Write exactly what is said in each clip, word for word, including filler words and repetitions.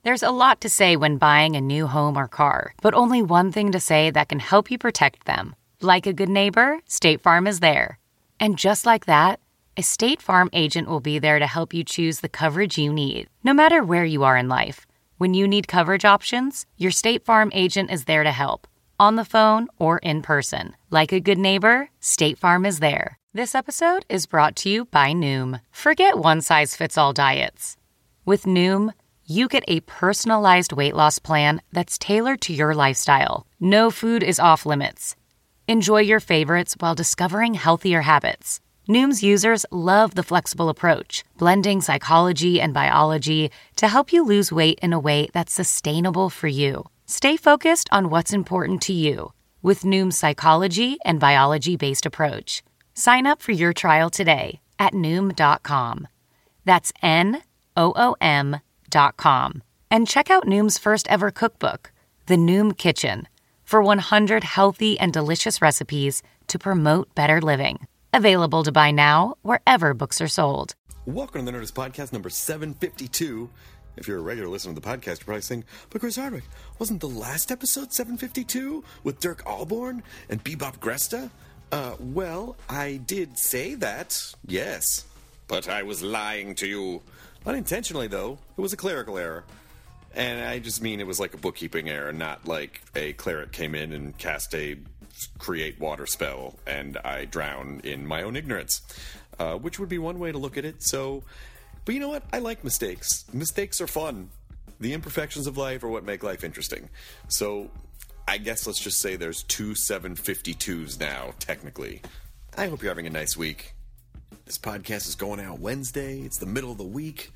There's a lot to say when buying a new home or car, but only one thing to say that can help you protect them. Like a good neighbor, State Farm is there. And just like that, a State Farm agent will be there to help you choose the coverage you need, no matter where you are in life. When you need coverage options, your State Farm agent is there to help, on the phone or in person. Like a good neighbor, State Farm is there. This episode is brought to you by Noom. Forget one-size-fits-all diets. With Noom, you get a personalized weight loss plan that's tailored to your lifestyle. No food is off limits. Enjoy your favorites while discovering healthier habits. Noom's users love the flexible approach, blending psychology and biology to help you lose weight in a way that's sustainable for you. Stay focused on what's important to you with Noom's psychology and biology-based approach. Sign up for your trial today at Noom dot com. That's N O O M dot com. And check out Noom's first ever cookbook, The Noom Kitchen, for one hundred healthy and delicious recipes to promote better living. Available to buy now wherever books are sold. Welcome to the Nerdist Podcast number seven fifty-two. If you're a regular listener to the podcast, you're probably saying, but Chris Hardwick, wasn't the last episode seven fifty-two with Dirk Allborn and Bebop Gresta? Uh, well, I did say that, yes. But I was lying to you. Unintentionally, though. It was a clerical error. And I just mean it was like a bookkeeping error, not like a cleric came in and cast a create water spell and I drown in my own ignorance, uh, which would be one way to look at it. So, but you know what? I like mistakes. Mistakes are fun. The imperfections of life are what make life interesting. So I guess let's just say there's two seven fifty-twos now, technically. I hope you're having a nice week. This podcast is going out Wednesday. It's the middle of the week.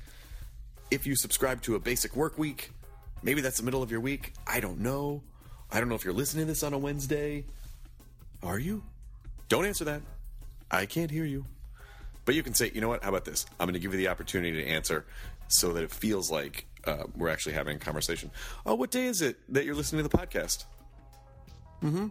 If you subscribe to a basic work week, maybe that's the middle of your week. I don't know. I don't know if you're listening to this on a Wednesday. Are you? Don't answer that. I can't hear you. But you can say, you know what? How about this? I'm going to give you the opportunity to answer so that it feels like uh, we're actually having a conversation. Oh, what day is it that you're listening to the podcast? Mm-hmm.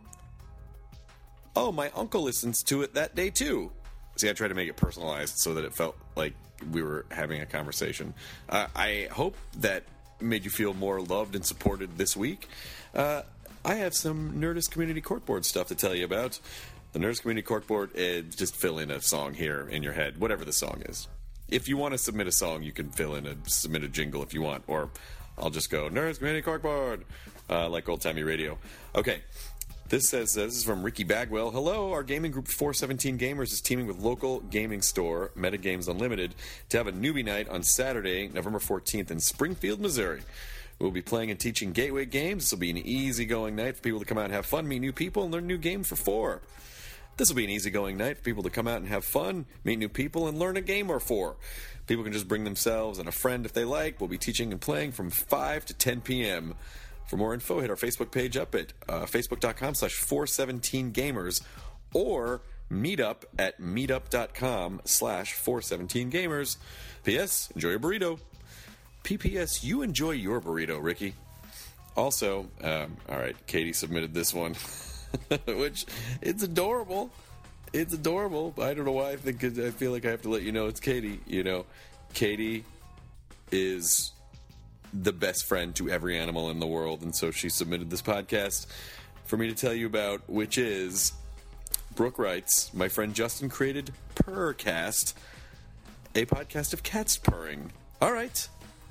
Oh, my uncle listens to it that day too. See, I tried to make it personalized so that it felt like we were having a conversation. Uh, I hope that made you feel more loved and supported this week. Uh, I have some Nerdist Community Corkboard stuff to tell you about. The Nerdist Community Corkboard, uh, just fill in a song here in your head, whatever the song is. If you want to submit a song, you can fill in a submit a jingle if you want, or I'll just go Nerdist Community Corkboard, uh, like old-timey radio. Okay. This says, uh, this is from Ricky Bagwell. Hello, our gaming group four seventeen Gamers is teaming with local gaming store, Metagames Unlimited, to have a newbie night on Saturday, November fourteenth in Springfield, Missouri. We'll be playing and teaching gateway games. This will be an easygoing night for people to come out and have fun, meet new people, and learn new game for four. This will be an easygoing night for people to come out and have fun, meet new people, and learn a game or four. People can just bring themselves and a friend if they like. We'll be teaching and playing from five to ten p.m., For more info, hit our Facebook page up at uh, facebook.com slash 417gamers or meetup at meetup.com slash 417gamers. P S. Enjoy your burrito. P P S. You enjoy your burrito, Ricky. Also, um, all right, Katie submitted this one, which it's adorable. It's adorable. I don't know why I think I feel like I have to let you know it's Katie. You know, Katie is the best friend to every animal in the world, and so she submitted this podcast for me to tell you about, which is Brooke writes, my friend Justin created Purrcast, a podcast of cats purring. All right.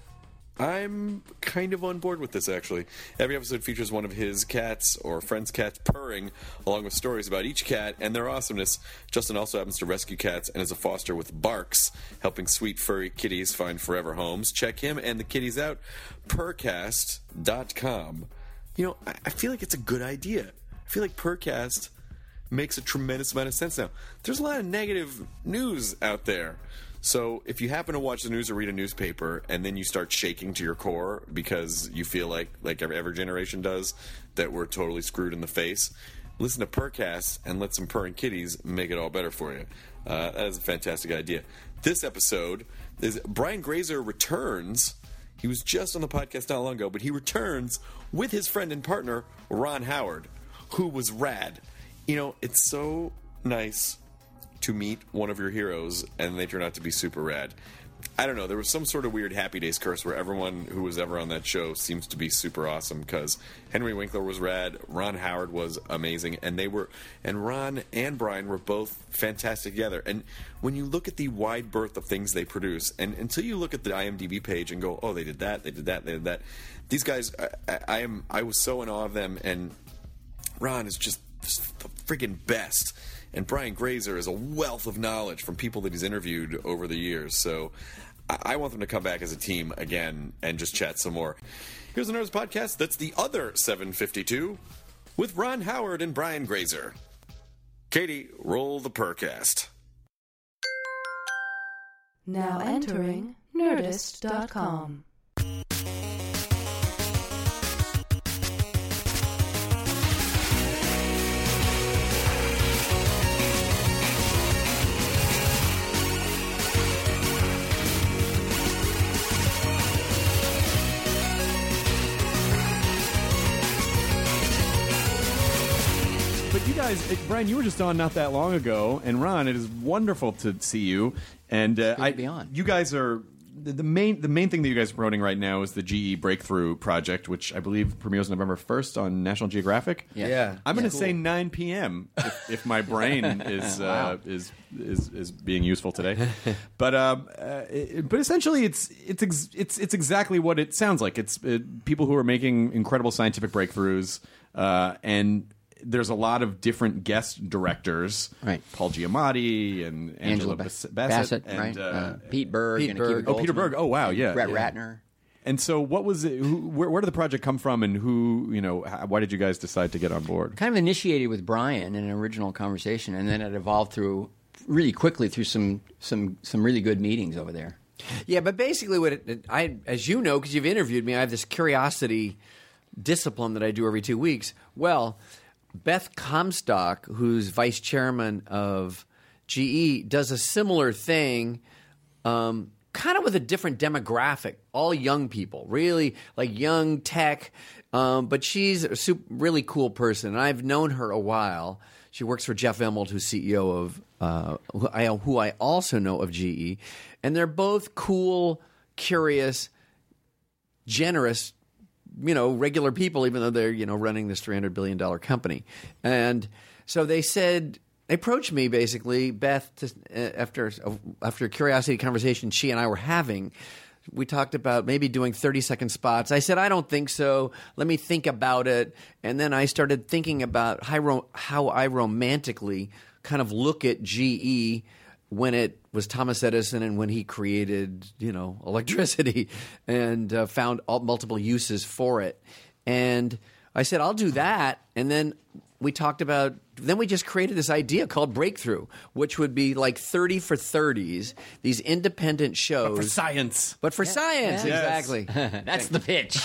I'm kind of on board with this, actually. Every episode features one of his cats or friends' cats purring, along with stories about each cat and their awesomeness. Justin also happens to rescue cats and is a foster with Barks, helping sweet furry kitties find forever homes. Check him and the kitties out, purrcast dot com. You know, I feel like it's a good idea. I feel like Purrcast makes a tremendous amount of sense now. There's a lot of negative news out there. So if you happen to watch the news or read a newspaper and then you start shaking to your core because you feel like, like every, every generation does, that we're totally screwed in the face, listen to Purrcast and let some purring kitties make it all better for you. Uh, that is a fantastic idea. This episode is Brian Grazer returns. He was just on the podcast not long ago, but he returns with his friend and partner, Ron Howard, who was rad. You know, it's so nice to meet one of your heroes and they turn out to be super rad. I don't know. There was some sort of weird Happy Days curse where everyone who was ever on that show seems to be super awesome because Henry Winkler was rad, Ron Howard was amazing, and they were, and Ron and Brian were both fantastic together. And when you look at the wide berth of things they produce, and until you look at the I M D B page and go, oh, they did that, they did that, they did that. These guys, I, I, I am, I was so in awe of them, and Ron is just, just the friggin' best. And Brian Grazer is a wealth of knowledge from people that he's interviewed over the years. So I, I want them to come back as a team again and just chat some more. Here's the Nerds Podcast. That's the other seven fifty-two with Ron Howard and Brian Grazer. Katie, roll the Purrrcast. Now entering Nerdist dot com. But you guys, eh, Brian, you were just on not that long ago, and Ron, it is wonderful to see you. And uh, I, be on. you guys are the, the main. The main thing that you guys are promoting right now is the G E Breakthrough Project, which I believe premieres November first on National Geographic. Yeah, Yeah. I'm going to Cool. say nine p.m. if, if my brain is, uh, is is is being useful today. But um, uh, it, but essentially, it's it's ex- it's it's exactly what it sounds like. It's uh, people who are making incredible scientific breakthroughs, uh, and there's a lot of different guest directors, Right. Paul Giamatti and Angela, Angela Bass- Bassett, Bassett, and right? uh, Uh, Pete Berg Pete and Berg. Akiva oh, Peter Goldsman. Berg. Oh, wow, yeah, Brett yeah. Ratner. And so, what was it? Who, where, where did the project come from, and who, you know, how, why did you guys decide to get on board? Kind of initiated with Brian in an original conversation, and then it evolved through really quickly through some some some really good meetings over there. Yeah, but basically, what it, it- I, as you know, because you've interviewed me, I have this curiosity discipline that I do every two weeks. Well, Beth Comstock, who's vice chairman of G E, does a similar thing, um, kind of with a different demographic. All young people, really like young tech. Um, but she's a super, really cool person, and I've known her a while. She works for Jeff Immelt, who's C E O of uh, who, I, who I also know of G E, and they're both cool, curious, generous, you know, regular people, even though they're, you know, running this three hundred billion dollars company. And so they said, they approached me basically, Beth, to, uh, after, uh, after a curiosity conversation she and I were having. We talked about maybe doing thirty-second spots. I said, I don't think so. Let me think about it. And then I started thinking about how, ro- how I romantically kind of look at G E when it was Thomas Edison and when he created, you know, electricity and uh, found all, multiple uses for it. And I said, I'll do that. And then we talked about, then we just created this idea called Breakthrough, which would be like thirty for thirties, these independent shows. For science. But for science, Yes. exactly. That's the pitch.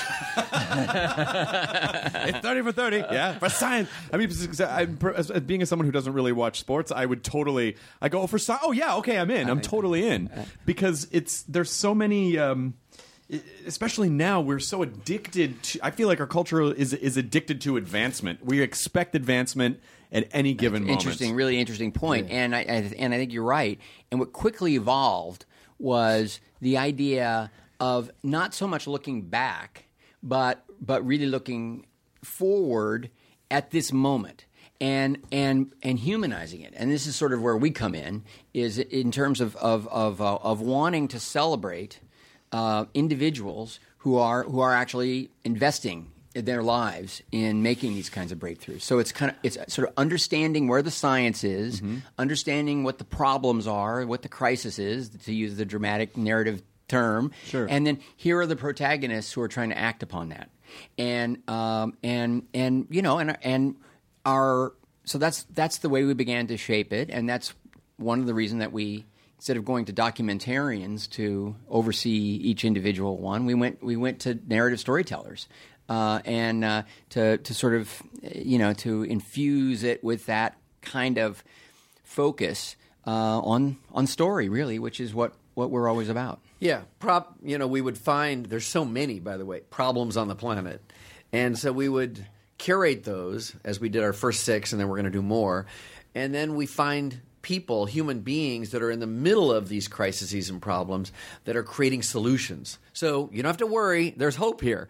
It's thirty for thirty. Yeah, for science. I mean, I'm, as, as being as someone who doesn't really watch sports, I would totally. I go for science. Oh yeah, okay, I'm in. I'm totally in because it's there's so many. Um, especially now, we're so addicted to. I feel like our culture is is addicted to advancement. We expect advancement at any given moment. Interesting, really interesting point. And I, I and I think you're right. And what quickly evolved was the idea of not so much looking back, but but really looking forward at this moment and and and humanizing it. And this is sort of where we come in, is in terms of of of, uh, of wanting to celebrate uh, individuals who are who are actually investing their lives in making these kinds of breakthroughs. So it's kind of it's sort of understanding where the science is, Mm-hmm. understanding what the problems are, what the crisis is, to use the dramatic narrative term. Sure. And then here are the protagonists who are trying to act upon that. And um, and and you know and and our so that's that's the way we began to shape it, and that's one of the reasons that we, instead of going to documentarians to oversee each individual one, we went we went to narrative storytellers. Uh, and uh, to to sort of, you know, to infuse it with that kind of focus uh, on on story, really, which is what, what we're always about. Yeah, prop. You know, we would find there's so many, by the way, problems on the planet, and so we would curate those as we did our first six, and then we're going to do more, and then we find people, human beings that are in the middle of these crises and problems that are creating solutions. So you don't have to worry. There's hope here.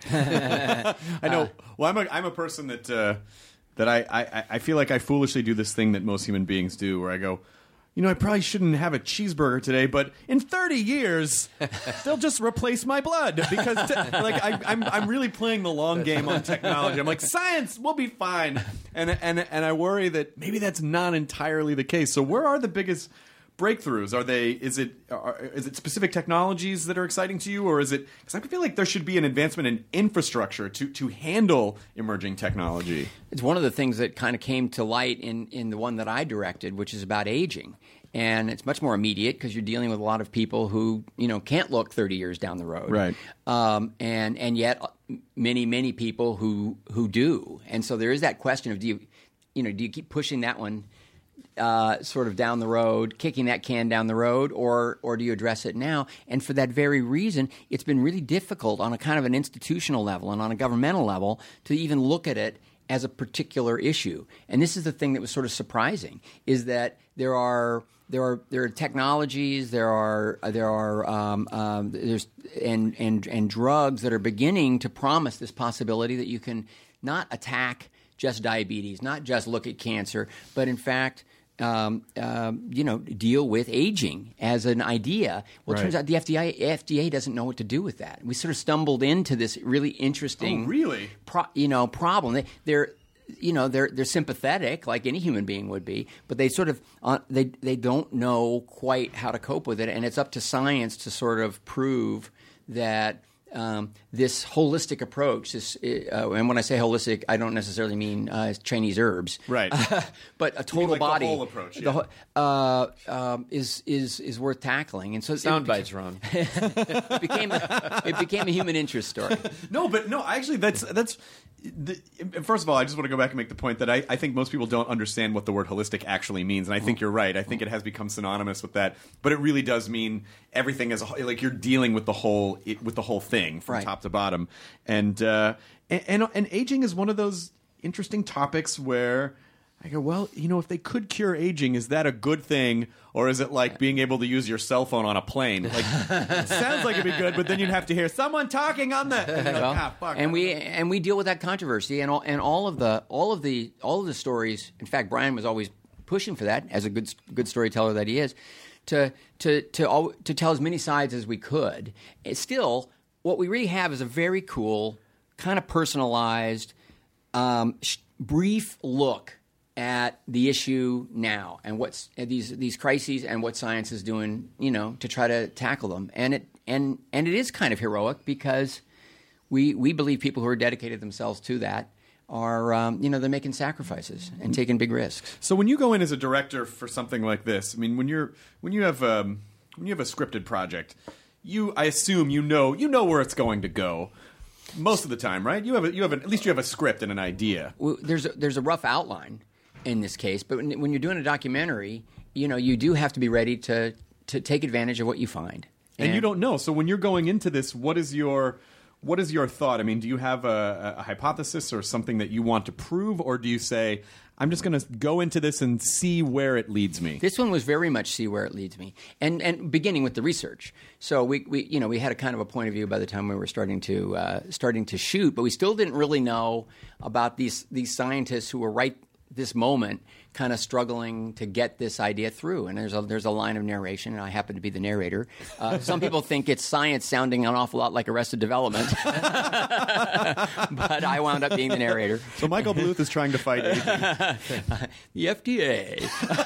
I know. Well, I'm a I'm a person that uh, that I, I I feel like I foolishly do this thing that most human beings do, where I go, you know, I probably shouldn't have a cheeseburger today, but in thirty years, they'll just replace my blood because, t- like, I, I'm I'm really playing the long game on technology. I'm like, science, we'll be fine, and and and I worry that maybe that's not entirely the case. So, where are the biggest breakthroughs? Are they? Is it? Are, is it specific technologies that are exciting to you, or is it? Because I feel like there should be an advancement in infrastructure to to handle emerging technology. It's one of the things that kind of came to light in in the one that I directed, which is about aging. And it's much more immediate because you're dealing with a lot of people who, you know, can't look thirty years down the road. Right. Um, and and yet many, many people who who do. And so there is that question of do you, you know, do you keep pushing that one uh, sort of down the road, kicking that can down the road, or or do you address it now? And for that very reason, it's been really difficult on a kind of an institutional level and on a governmental level to even look at it as a particular issue. And this is the thing that was sort of surprising, is that there are there are there are technologies, there are there are um, um, there's and and and drugs that are beginning to promise this possibility that you can not attack just diabetes, not just look at cancer, but in fact, um, um, you know, deal with aging as an idea. Well, it Right. turns out the F D A F D A doesn't know what to do with that. We sort of stumbled into this really interesting, Oh, really? pro, you know, problem. They, they're you know they're they're sympathetic like any human being would be, but they sort of uh, they they don't know quite how to cope with it, and it's up to science to sort of prove that um, this holistic approach, this uh, and when I say holistic, I don't necessarily mean uh, Chinese herbs, Right. but a total like the body whole approach, the yeah. whole- uh, um, is is is worth tackling, and so Sound it, bites wrong. it became a, it became a human interest story. No, but no, actually, that's that's. The, first of all, I just want to go back and make the point that I, I think most people don't understand what the word holistic actually means, and I think you're right. I think it has become synonymous with that, but it really does mean everything as a whole. Like you're dealing with the whole it, with the whole thing from Right. top to bottom, and, uh, and and and aging is one of those interesting topics where I go, well, you know, if they could cure aging, is that a good thing, or is it like being able to use your cell phone on a plane? Like, it sounds like it'd be good, but then you'd have to hear someone talking on the. And, you're like, Well, ah, fuck. and we and we deal with that controversy and all and all of the all of the all of the stories. In fact, Brian was always pushing for that as a good good storyteller that he is, to to to all, to tell as many sides as we could. It's still, what we really have is a very cool, kind of personalized, um, sh- brief look at the issue now and what's at these these crises and what science is doing, you know, to try to tackle them. And it and and it is kind of heroic because we we believe people who are dedicated themselves to that are um, you know, they're making sacrifices and taking big risks. So when you go in as a director for something like this, I mean, when you're when you have um, when you have a scripted project, you I assume you know you know where it's going to go most of the time, right? You have a, you have a, at least you have a script and an idea. Well, there's a, there's a rough outline in this case, but when, when you're doing a documentary, you know, you do have to be ready to to take advantage of what you find. And you don't know. So when you're going into this, what is your what is your thought? I mean, do you have a, a hypothesis or something that you want to prove, or do you say, I'm just going to go into this and see where it leads me? This one was very much see where it leads me, and and beginning with the research. So we, we you know we had a kind of a point of view by the time we were starting to uh, starting to shoot, but we still didn't really know about these these scientists who were right this moment kind of struggling to get this idea through. And there's a there's a line of narration, and I happen to be the narrator. Uh, some people think it's science sounding an awful lot like Arrested Development, but I wound up being the narrator. So Michael Bluth is trying to fight aging. The F D A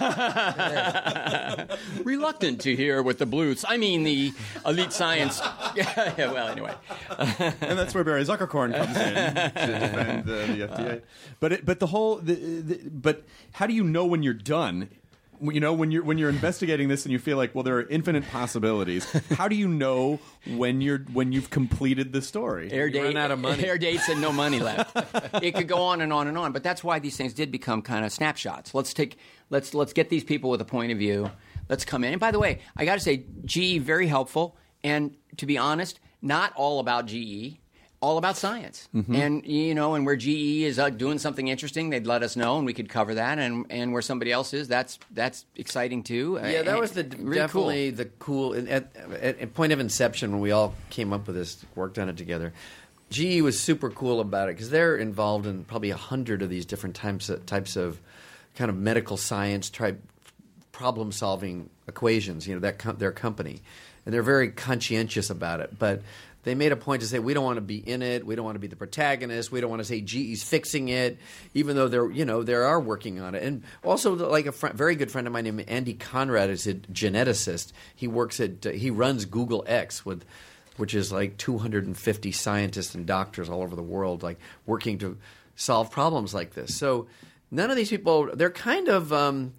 reluctant to hear what the Bluths, I mean the elite science. Yeah, well, anyway. And that's where Barry Zuckerkorn comes in to defend uh, the F D A. But it, but the whole the, the, but how do you know when you're done? You know, when you're when you're investigating this and you feel like, well, there are infinite possibilities. How do you know when you're when you've completed the story? Air, You date, run out of money. air dates and no money left. It could go on and on and on, but that's why these things did become kind of snapshots. Let's take let's let's get these people with a point of view. Let's come in. And by the way, I got to say, G E very helpful, and to be honest, not all about G E. all about science. Mm-hmm. And, you know, and where G E is uh, doing something interesting, they'd let us know and we could cover that. And, and where somebody else is, that's that's exciting too. Yeah, that and, was the really definitely cool. the cool at, at, at point of inception when we all came up with this, worked on it together. G E was super cool about it because they're involved in probably a hundred of these different types of, types of kind of medical science type problem solving equations. You know, that com- their company, and they're very conscientious about it, but. They made a point to say we don't want to be in it. We don't want to be the protagonist. We don't want to say G E's fixing it, even though they're you know they are working on it. And also, like a fr- very good friend of mine named Andy Conrad is a geneticist. He works at uh, he runs Google X with, which is like two hundred fifty scientists and doctors all over the world, like working to solve problems like this. So none of these people they're kind of um,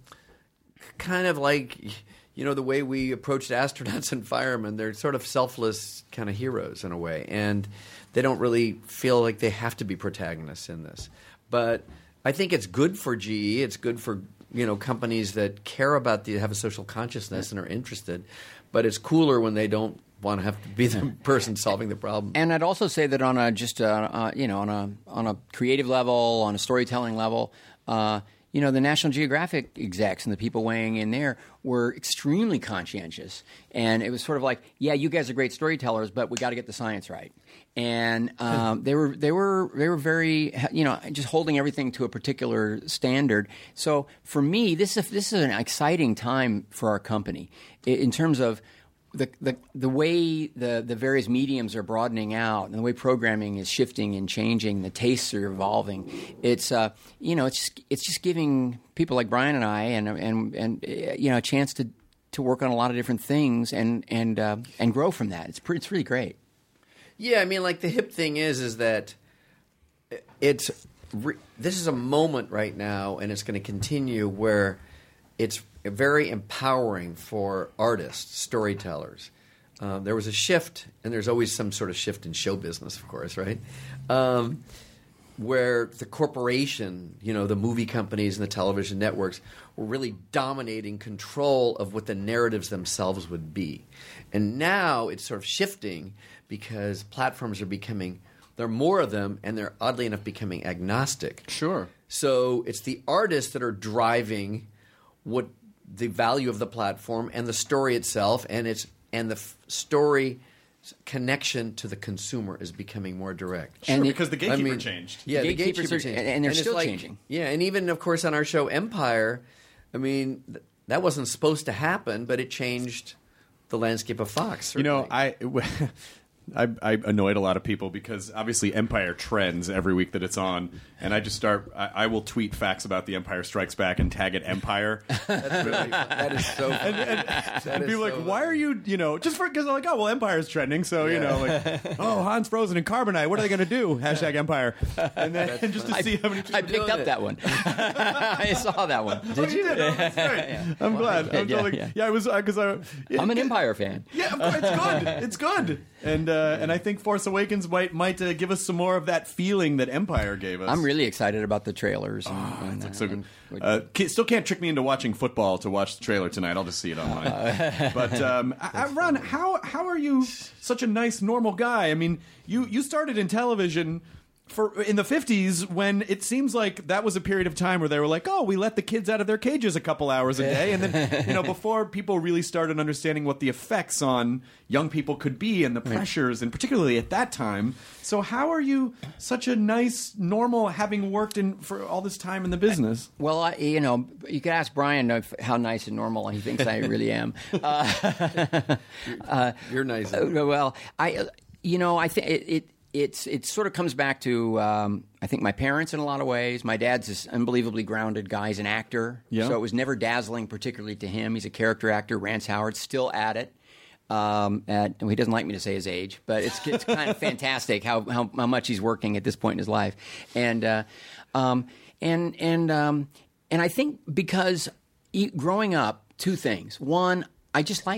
kind of like. You know, the way we approached astronauts and firemen, they're sort of selfless kind of heroes in a way. And they don't really feel like they have to be protagonists in this. But I think it's good for G E. It's good for, you know, companies that care about the, have a social consciousness and are interested. But it's cooler when they don't want to have to be the person solving the problem. And I'd also say that on a just, uh, uh, you know, on a on a creative level, on a storytelling level, uh, you know, the National Geographic execs and the people weighing in there were extremely conscientious. And it was sort of like, yeah, you guys are great storytellers, but we got to get the science right. And um, they were they were they were very, you know, just holding everything to a particular standard. So for me, this is this is an exciting time for our company in, in terms of The, the the way the, the various mediums are broadening out and the way programming is shifting and changing, the tastes are evolving. It's uh you know it's just, it's just giving people like Brian and I and and and uh, you know a chance to, to work on a lot of different things and and uh, and grow from that. It's pretty, it's really great. Yeah, I mean, like the hip thing is is that it's re- this is a moment right now, and it's going to continue where it's very empowering for artists, storytellers. Um, there was a shift, and there's always some sort of shift in show business, of course, right? Um, where the corporation, you know, the movie companies and the television networks were really dominating control of what the narratives themselves would be. And now it's sort of shifting because platforms are becoming, there are more of them, and they're oddly enough becoming agnostic. Sure. So it's the artists that are driving what the value of the platform and the story itself, and it's and the f- story connection to the consumer is becoming more direct. Sure, And it- because the gatekeeper I mean, changed. Yeah, The the gatekeepers gatekeeper are- changed, and they're it's still like- changing. Yeah, and even of course on our show Empire, I mean th- that wasn't supposed to happen, but it changed the landscape of Fox. You know, certainly. I, I I annoyed a lot of people because obviously Empire trends every week that it's on, and I just start. I, I will tweet facts about The Empire Strikes Back and tag it Empire. That's really, that is so. And, and, and people are like, why are you, you know, just for, because I'm like, oh, well, Empire's trending. So, you know, like, oh, Han's frozen in carbonite. What are they going to do? Hashtag Empire. And then and just to I, see how many people I are picked doing up it. that one. I saw that one. Did you? Did. Oh, that's great. I'm glad. I'm Yeah, totally, yeah. yeah, I was, because I. Yeah, I'm an Empire fan. Yeah, of course, it's good. It's good. And uh, and I think Force Awakens might might uh, give us some more of that feeling that Empire gave us. I'm really excited about the trailers. And, Oh, and, it looks uh, so good. and- Uh, ca- still can't trick me into watching football to watch the trailer tonight. I'll just see it online. But um, I, I, Ron, how how are you such a nice, normal guy? I mean, you you started in television for in the fifties when it seems like that was a period of time where they were like, oh, we let the kids out of their cages a couple hours a day, and then you know before people really started understanding what the effects on young people could be and the pressures, and particularly at that time. So how are you such a nice, normal, having worked in for all this time in the business? Well, I, you know, you could ask Brian if, how nice and normal he thinks I really am. Uh, uh, You're nice. uh, well, I, uh, you know, I think it, it it's it sort of comes back to um, I think my parents in a lot of ways. My dad's this unbelievably grounded guy. He's an actor, Yeah. so it was never dazzling, particularly to him. He's a character actor. Rance Howard, still at it. Um, at, and he doesn't like me to say his age, but it's it's kind of fantastic how, how how much he's working at this point in his life, and uh, um, and and um, and I think because e- growing up, two things. One, I just liked it.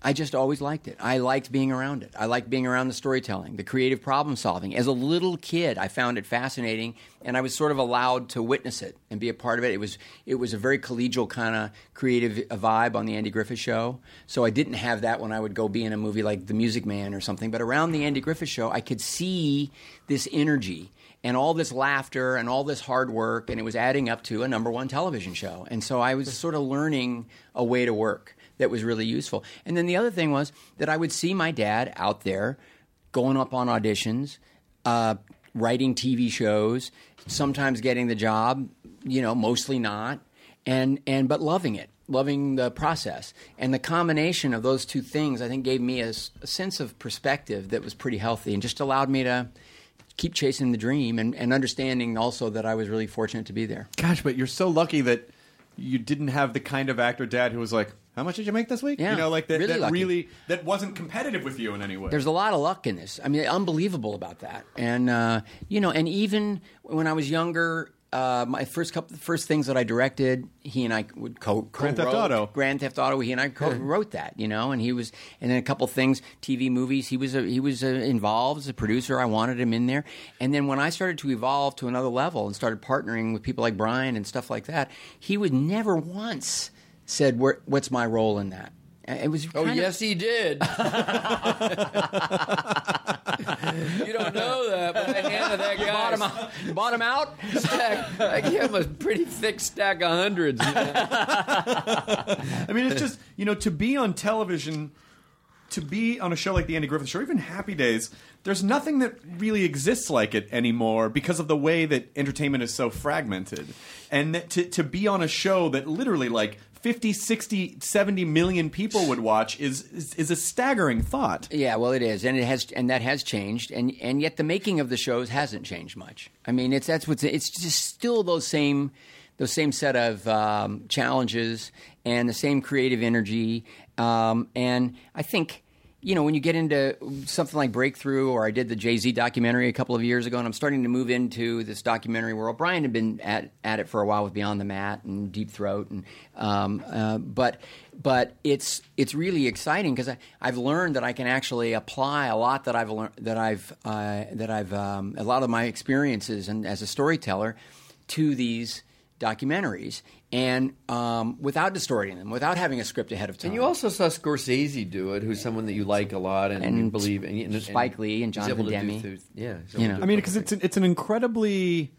I just always liked it. I liked being around it. I liked being around the storytelling, the creative problem solving. As a little kid, I found it fascinating, and I was sort of allowed to witness it and be a part of it. It was it was a very collegial kind of creative vibe on the Andy Griffith Show. So I didn't have that when I would go be in a movie like The Music Man or something. But around the Andy Griffith Show, I could see this energy and all this laughter and all this hard work, and it was adding up to a number one television show. And so I was sort of learning a way to work that was really useful. And then the other thing was that I would see my dad out there going up on auditions, uh, writing T V shows, sometimes getting the job, you know, mostly not, and and but loving it, loving the process. And the combination of those two things, I think, gave me a, a sense of perspective that was pretty healthy and just allowed me to keep chasing the dream and, and understanding also that I was really fortunate to be there. Gosh, but you're so lucky that you didn't have the kind of actor dad who was like, how much did you make this week? Yeah, you know, like that really that lucky. really that wasn't competitive with you in any way. There's a lot of luck in this. I mean, unbelievable about that. And uh, you know, and even when I was younger, uh, my first couple, first things that I directed, he and I would co Grand Theft co-wrote. Auto. Grand Theft Auto. He and I co-wrote that. You know, and he was, and then a couple things, T V movies. He was a, he was uh involved as a producer. I wanted him in there. And then when I started to evolve to another level and started partnering with people like Brian and stuff like that, he would never once said, Where, "What's my role in that?" It was Oh, kind yes, he did. You don't know that, but I handed that guy bottom out. Bottom out. stack. I gave him a pretty thick stack of hundreds. You know? I mean, it's just, you know, to be on television, to be on a show like The Andy Griffith Show, or even Happy Days, there's nothing that really exists like it anymore because of the way that entertainment is so fragmented. And that to, to be on a show that literally like fifty, sixty, seventy million people would watch is, is is a staggering thought. Yeah, well, it is, and it has, and that has changed, and and yet the making of the shows hasn't changed much. I mean, it's that's what's it's just still those same those same set of um, challenges and the same creative energy, um, and I think. You know, when you get into something like Breakthrough, or I did the Jay-Z documentary a couple of years ago, and I'm starting to move into this documentary world. Brian had been at, at it for a while with Beyond the Mat and Deep Throat, and um, uh, but but it's it's really exciting because I've learned that I can actually apply a lot that I've learned that I've uh, that I've um, a lot of my experiences and as a storyteller to these documentaries, and um, without distorting them, without having a script ahead of time. And you also saw Scorsese do it, who's someone that you like a lot and, And you believe in. And, Spike Lee and he's able Jonathan to do Demme. through- yeah, he's able You to know. do I mean, it. because it's an, it's an incredibly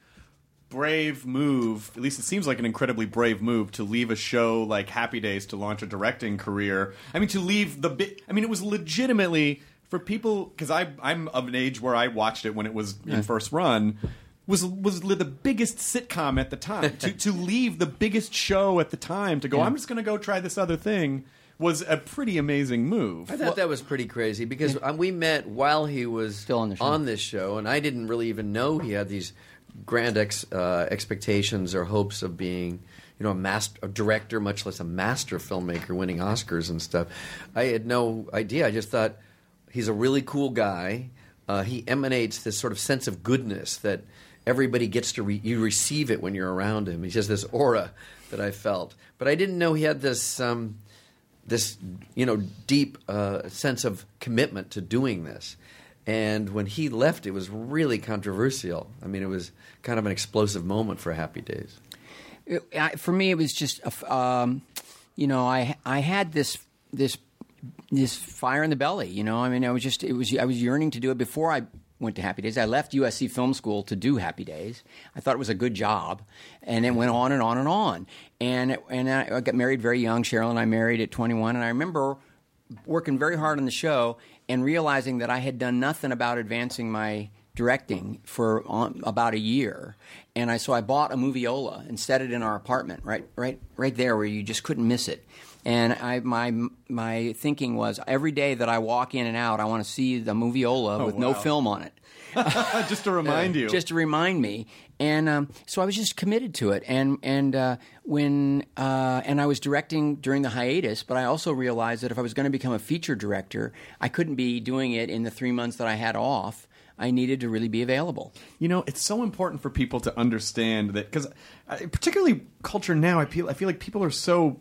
brave move. At least it seems like an incredibly brave move to leave a show like Happy Days to launch a directing career. I mean, to leave the bit. I mean, it was legitimately for people because I I'm of an age where I watched it when it was in first run. Was was the biggest sitcom at the time. to to leave the biggest show at the time to go, Yeah. I'm just going to go try this other thing, was a pretty amazing move. I thought that was pretty crazy because um, we met while he was Still on the show. on this show, and I didn't really even know he had these grand ex, uh, expectations or hopes of being, you know, a master, a director, much less a master filmmaker, winning Oscars and stuff. I had no idea. I just thought he's a really cool guy. Uh, he emanates this sort of sense of goodness that everybody gets to re- you receive it when you're around him. He has this aura that I felt, but I didn't know he had this um, this you know deep uh, sense of commitment to doing this. And when he left, it was really controversial. I mean, it was kind of an explosive moment for Happy Days. It, I, for me, it was just, a f um, you know, I I had this this this fire in the belly. You know, I mean, I was just it was I was yearning to do it before I went to Happy Days. I left U S C Film School to do Happy Days. I thought it was a good job, and it went on and on and on. And and I got married very young. Cheryl and I married at twenty-one, and I remember working very hard on the show and realizing that I had done nothing about advancing my directing for on, about a year. And I so I bought a Moviola and set it in our apartment right right right there where you just couldn't miss it. And I my my thinking was every day that I walk in and out, I want to see the Moviola Oh, with no wow. film on it. Just to remind you. Just to remind me, and um, so I was just committed to it. And and uh, when uh, and I was directing during the hiatus, but I also realized that if I was going to become a feature director, I couldn't be doing it in the three months that I had off. I needed to really be available. You know, it's so important for people to understand that because, uh, particularly culture now, I feel I feel like people are so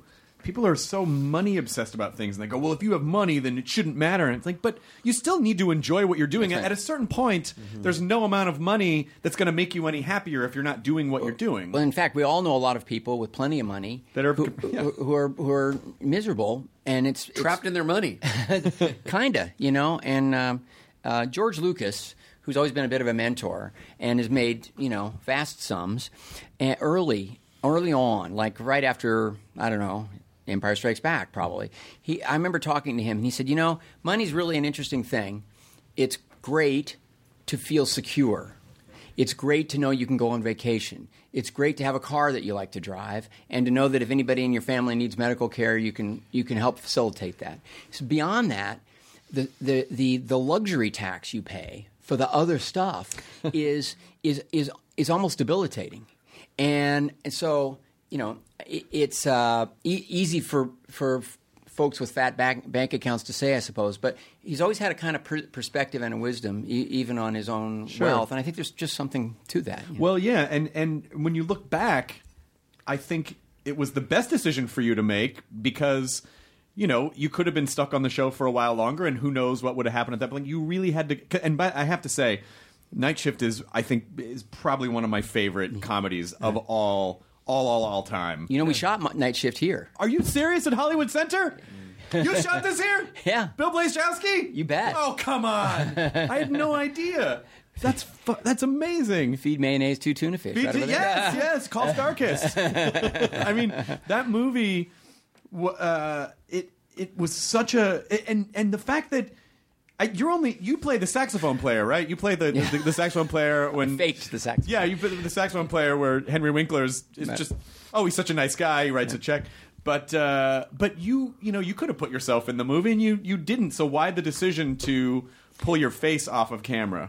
people are so money obsessed about things, and they go, well, if you have money, then it shouldn't matter. And it's like, but you still need to enjoy what you're doing. That's right. At a certain point, mm-hmm. there's no amount of money that's going to make you any happier if you're not doing what you're doing. Well, in fact, we all know a lot of people with plenty of money that are who, yeah. who are who are miserable, and it's trapped it's, in their money, kinda, you know. And um, uh, George Lucas, who's always been a bit of a mentor and has made, you know, vast sums, and early, early on, like right after, I don't know, Empire Strikes Back, probably. He, I remember talking to him, and he said, you know, money's really an interesting thing. It's great to feel secure. It's great to know you can go on vacation. It's great to have a car that you like to drive, and to know that if anybody in your family needs medical care, you can you can help facilitate that. So beyond that, the the the, the luxury tax you pay for the other stuff is is is is almost debilitating, and, and so you know it, it's uh, e- easy for for folks with fat bank, bank accounts to say, I suppose, but he's always had a kind of per- perspective and a wisdom, e- even on his own sure. wealth, and I think there's just something to that. You know? Well, yeah, and and when you look back, I think it was the best decision for you to make because. You know, you could have been stuck on the show for a while longer, and who knows what would have happened at that point. You really had to, and by, I have to say, Night Shift is, I think, is probably one of my favorite comedies of all, all, all, all time. You know, we shot Night Shift here. Are you serious at Hollywood Center? You shot this here? Yeah. Bill Blazkowski? You bet. Oh, come on! I had no idea. That's fu- that's amazing. Feed mayonnaise to tuna fish. Feed right to, over there. yes, yes. Call Starkist. I mean, that movie. Uh, it it was such a and and the fact that I, you're only you play the saxophone player, right? You play the Yeah. the, the saxophone player when I faked the saxophone. Yeah, you play the saxophone player where Henry Winkler is, is Right. just oh he's such a nice guy. He writes Yeah. a check, but uh, but you you know you could have put yourself in the movie and you you didn't. So why the decision to pull your face off of camera?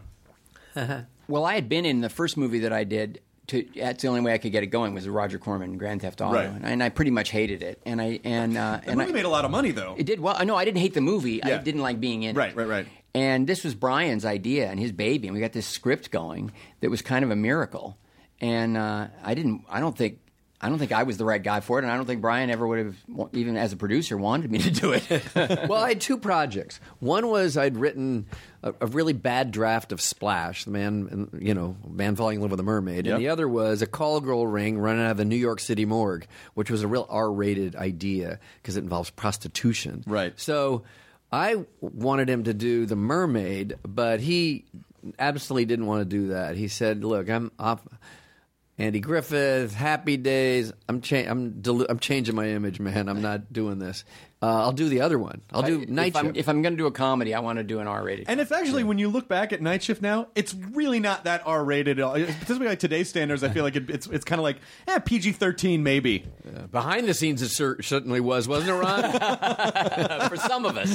Well, I had been in the first movie that I did. To, that's the only way I could get it going was the Roger Corman Grand Theft Auto, Right. and, and I pretty much hated it. And I and uh, The and movie I, made a lot of money though. it did well. No, I didn't hate the movie. Yeah. I didn't like being in Right, it. right, right. And this was Brian's idea and his baby, and we got this script going that was kind of a miracle. And uh, I didn't. I don't think. I don't think I was the right guy for it, and I don't think Brian ever would have, even as a producer, wanted me to do it. Well, I had two projects. One was I'd written a, a really bad draft of Splash, the man, you know, man falling in love with a mermaid, Yep. and the other was a call girl ring running out of the New York City morgue, which was a real R-rated idea because it involves prostitution. Right. So I wanted him to do the mermaid, but he absolutely didn't want to do that. He said, "Look, I'm off." Andy Griffith, Happy Days. I'm cha- I'm delu- I'm changing my image, man. I'm not doing this. Uh, I'll do the other one. I'll do if Night I'm, Shift. if I'm going to do a comedy, I want to do an R-rated. And it's actually, when you look back at Night Shift now, it's really not that R-rated at all. Particularly like today's standards, I feel like it, it's it's kind of like, eh, P G thirteen maybe. Uh, behind the scenes, it cer- certainly was, wasn't it, Ron? For some of us.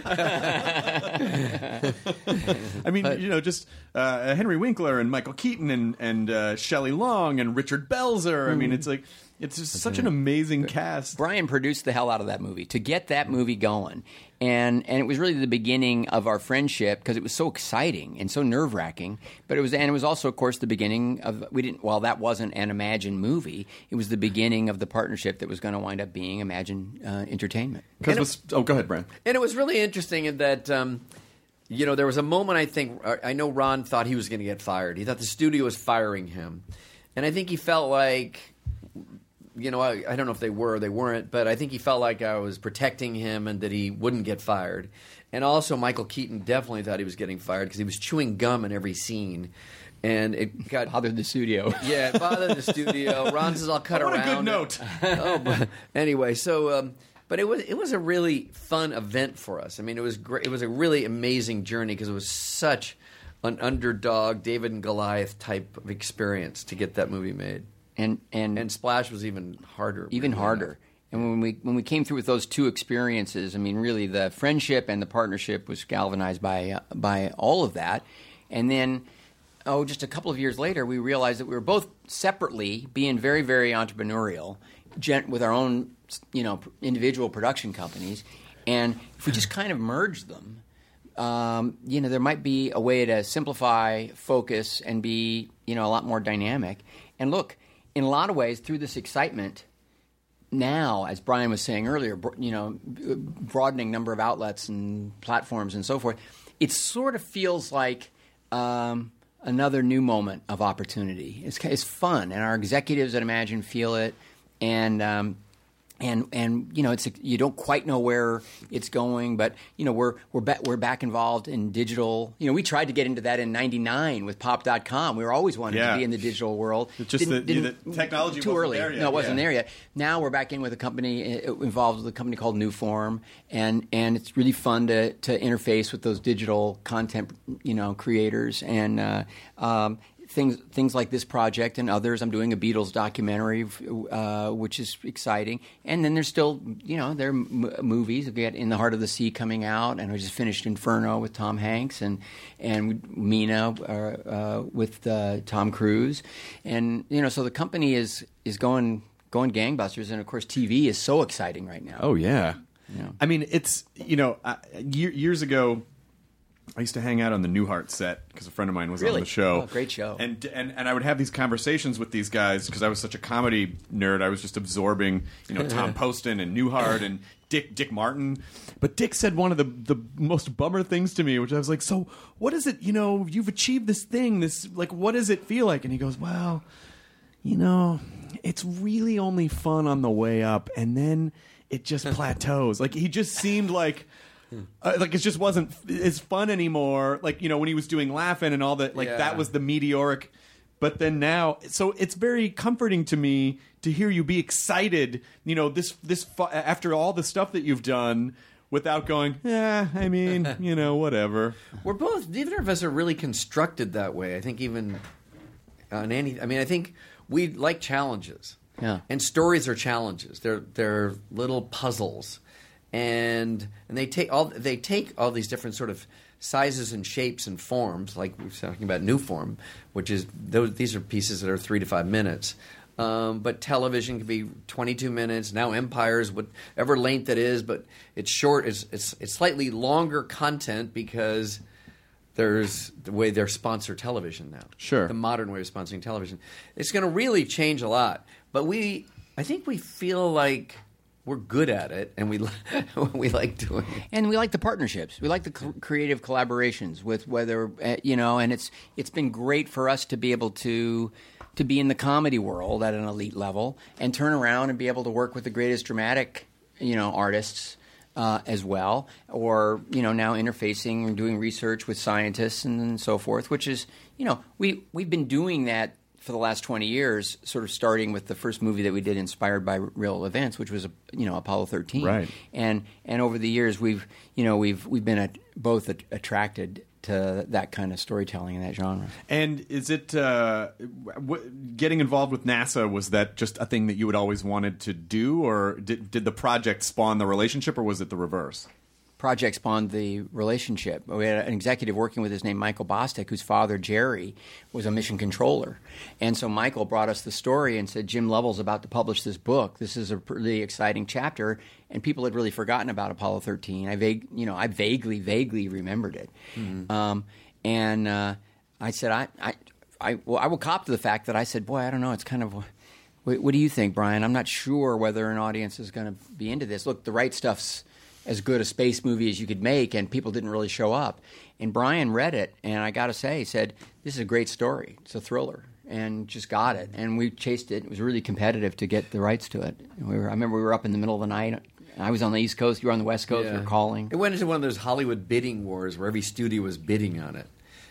I mean, you know, just uh, Henry Winkler and Michael Keaton and, and uh, Shelley Long and Richard Belzer. I mean, it's like, it's just such an amazing cast. Brian produced the hell out of that movie to get that movie going. And and it was really the beginning of our friendship because it was so exciting and so nerve-wracking. But it was and it was also, of course, the beginning of we didn't. While that wasn't an Imagine movie, it was the beginning of the partnership that was going to wind up being Imagine uh, Entertainment. Because was, oh, go ahead, Brian. And it was really interesting in that, um, you know, there was a moment I think, I know Ron thought he was going to get fired. He thought the studio was firing him. And I think he felt like, you know, I, I don't know if they were or they weren't, but I think he felt like I was protecting him and that he wouldn't get fired. And also Michael Keaton definitely thought he was getting fired because he was chewing gum in every scene. And it got Bothered the studio. Yeah, it bothered the studio. Ron says, "I'll cut Oh, what a around." good note. it. Oh, but anyway, so um, but it was it was a really fun event for us. I mean, it was great. It was a really amazing journey because it was such an underdog David and Goliath type of experience to get that movie made. And and And Splash was even harder. even weirdly harder. enough. And when we when we came through with those two experiences, I mean, really, the friendship and the partnership was galvanized by uh, by all of that. And then, oh, just a couple of years later, we realized that we were both separately being very, very entrepreneurial, gen- with our own, you know, individual production companies. And if we just kind of merged them, um, you know, there might be a way to simplify, focus, and be, you know, a lot more dynamic. And look, in a lot of ways, through this excitement, now, as Brian was saying earlier, bro- you know, b- broadening number of outlets and platforms and so forth, it sort of feels like um, another new moment of opportunity. It's it's fun, and our executives at Imagine feel it, and. Um, And and you know it's you don't quite know where it's going, but you know we're we're back we're back involved in digital. You know we tried to get into that in ninety-nine with pop dot com. We were always wanting Yeah. to be in the digital world. It's just Didn't- the- didn't- the technology too wasn't early. there yet. No, it wasn't Yeah. there yet. Now we're back in with a company uh, involved with a company called Newform, and and it's really fun to to interface with those digital content you know creators and. Uh, um, Things things like this project and others. I'm doing a Beatles documentary, uh, which is exciting. And then there's still, you know, there are m- movies. We got In the Heart of the Sea coming out, and we just finished Inferno with Tom Hanks, and and Mina uh, uh, with uh, Tom Cruise, and you know, so the company is is going going gangbusters, and of course, T V is so exciting right now. Oh yeah. Yeah. I mean, it's you know, uh, year, years ago, I used to hang out on the Newhart set because a friend of mine was Really? on the show. Oh, great show. And and and I would have these conversations with these guys because I was such a comedy nerd. I was just absorbing, you know, Tom Poston and Newhart and Dick Dick Martin. But Dick said one of the the most bummer things to me, which I was like, "So what is it? You know, you've achieved this thing. This like, what does it feel like?" And he goes, "Well, you know, it's really only fun on the way up, and then it just plateaus." Like he just seemed like. Uh, like it just wasn't as fun anymore. Like you know when he was doing Laughing and all that, like Yeah. that was the meteoric. But then now, so it's very comforting to me to hear you be excited. You know this this fu- after all the stuff that you've done, without going, yeah. I mean, you know, whatever. We're both, neither of us are really constructed that way. I think even on any, I mean, I think we like challenges. Yeah. And stories are challenges. They're they're little puzzles. And and they take all they take all these different sort of sizes and shapes and forms, like we were talking about Newform, which is those these are pieces that are three to five minutes. Um, but television can be twenty-two minutes. Now Empire's whatever length it is, but it's short. It's it's, it's slightly longer content because there's the way they're sponsor television now. Sure. The modern way of sponsoring television. It's going to really change a lot. But we, I think we feel like we're good at it, and we li- we like doing it. And we like the partnerships. We like the cr- creative collaborations with whether uh, you know, and it's it's been great for us to be able to to be in the comedy world at an elite level and turn around and be able to work with the greatest dramatic, you know, artists uh, as well, or you know, now interfacing and doing research with scientists and, and so forth, which is, you know, we we've been doing that for the last twenty years, sort of starting with the first movie that we did inspired by real events, which was, you know, Apollo thirteen. Right. And and over the years, we've, you know, we've we've been at, both at, attracted to that kind of storytelling in that genre. And is it uh, w- getting involved with NASA? Was that just a thing that you had always wanted to do, or did did the project spawn the relationship, or was it the reverse? Project spawned the relationship. We had an executive working with us named Michael Bostic, whose father, Jerry, was a mission controller. And so Michael brought us the story and said, Jim Lovell's about to publish this book. This is a really exciting chapter. And people had really forgotten about Apollo thirteen. I vague, you know, I vaguely, vaguely remembered it. Mm-hmm. Um, and uh, I said, I, I, I, well, I will cop to the fact that I said, boy, I don't know. It's kind of, what, what do you think, Brian? I'm not sure whether an audience is going to be into this. Look, The Right Stuff's as good a space movie as you could make, and people didn't really show up. And Brian read it, and I got to say, he said, this is a great story. It's a thriller, and just got it. And we chased it. It was really competitive to get the rights to it. We were, I remember we were up in the middle of the night. I was on the East Coast. You were on the West Coast. Yeah. We were calling. It went into one of those Hollywood bidding wars where every studio was bidding on it.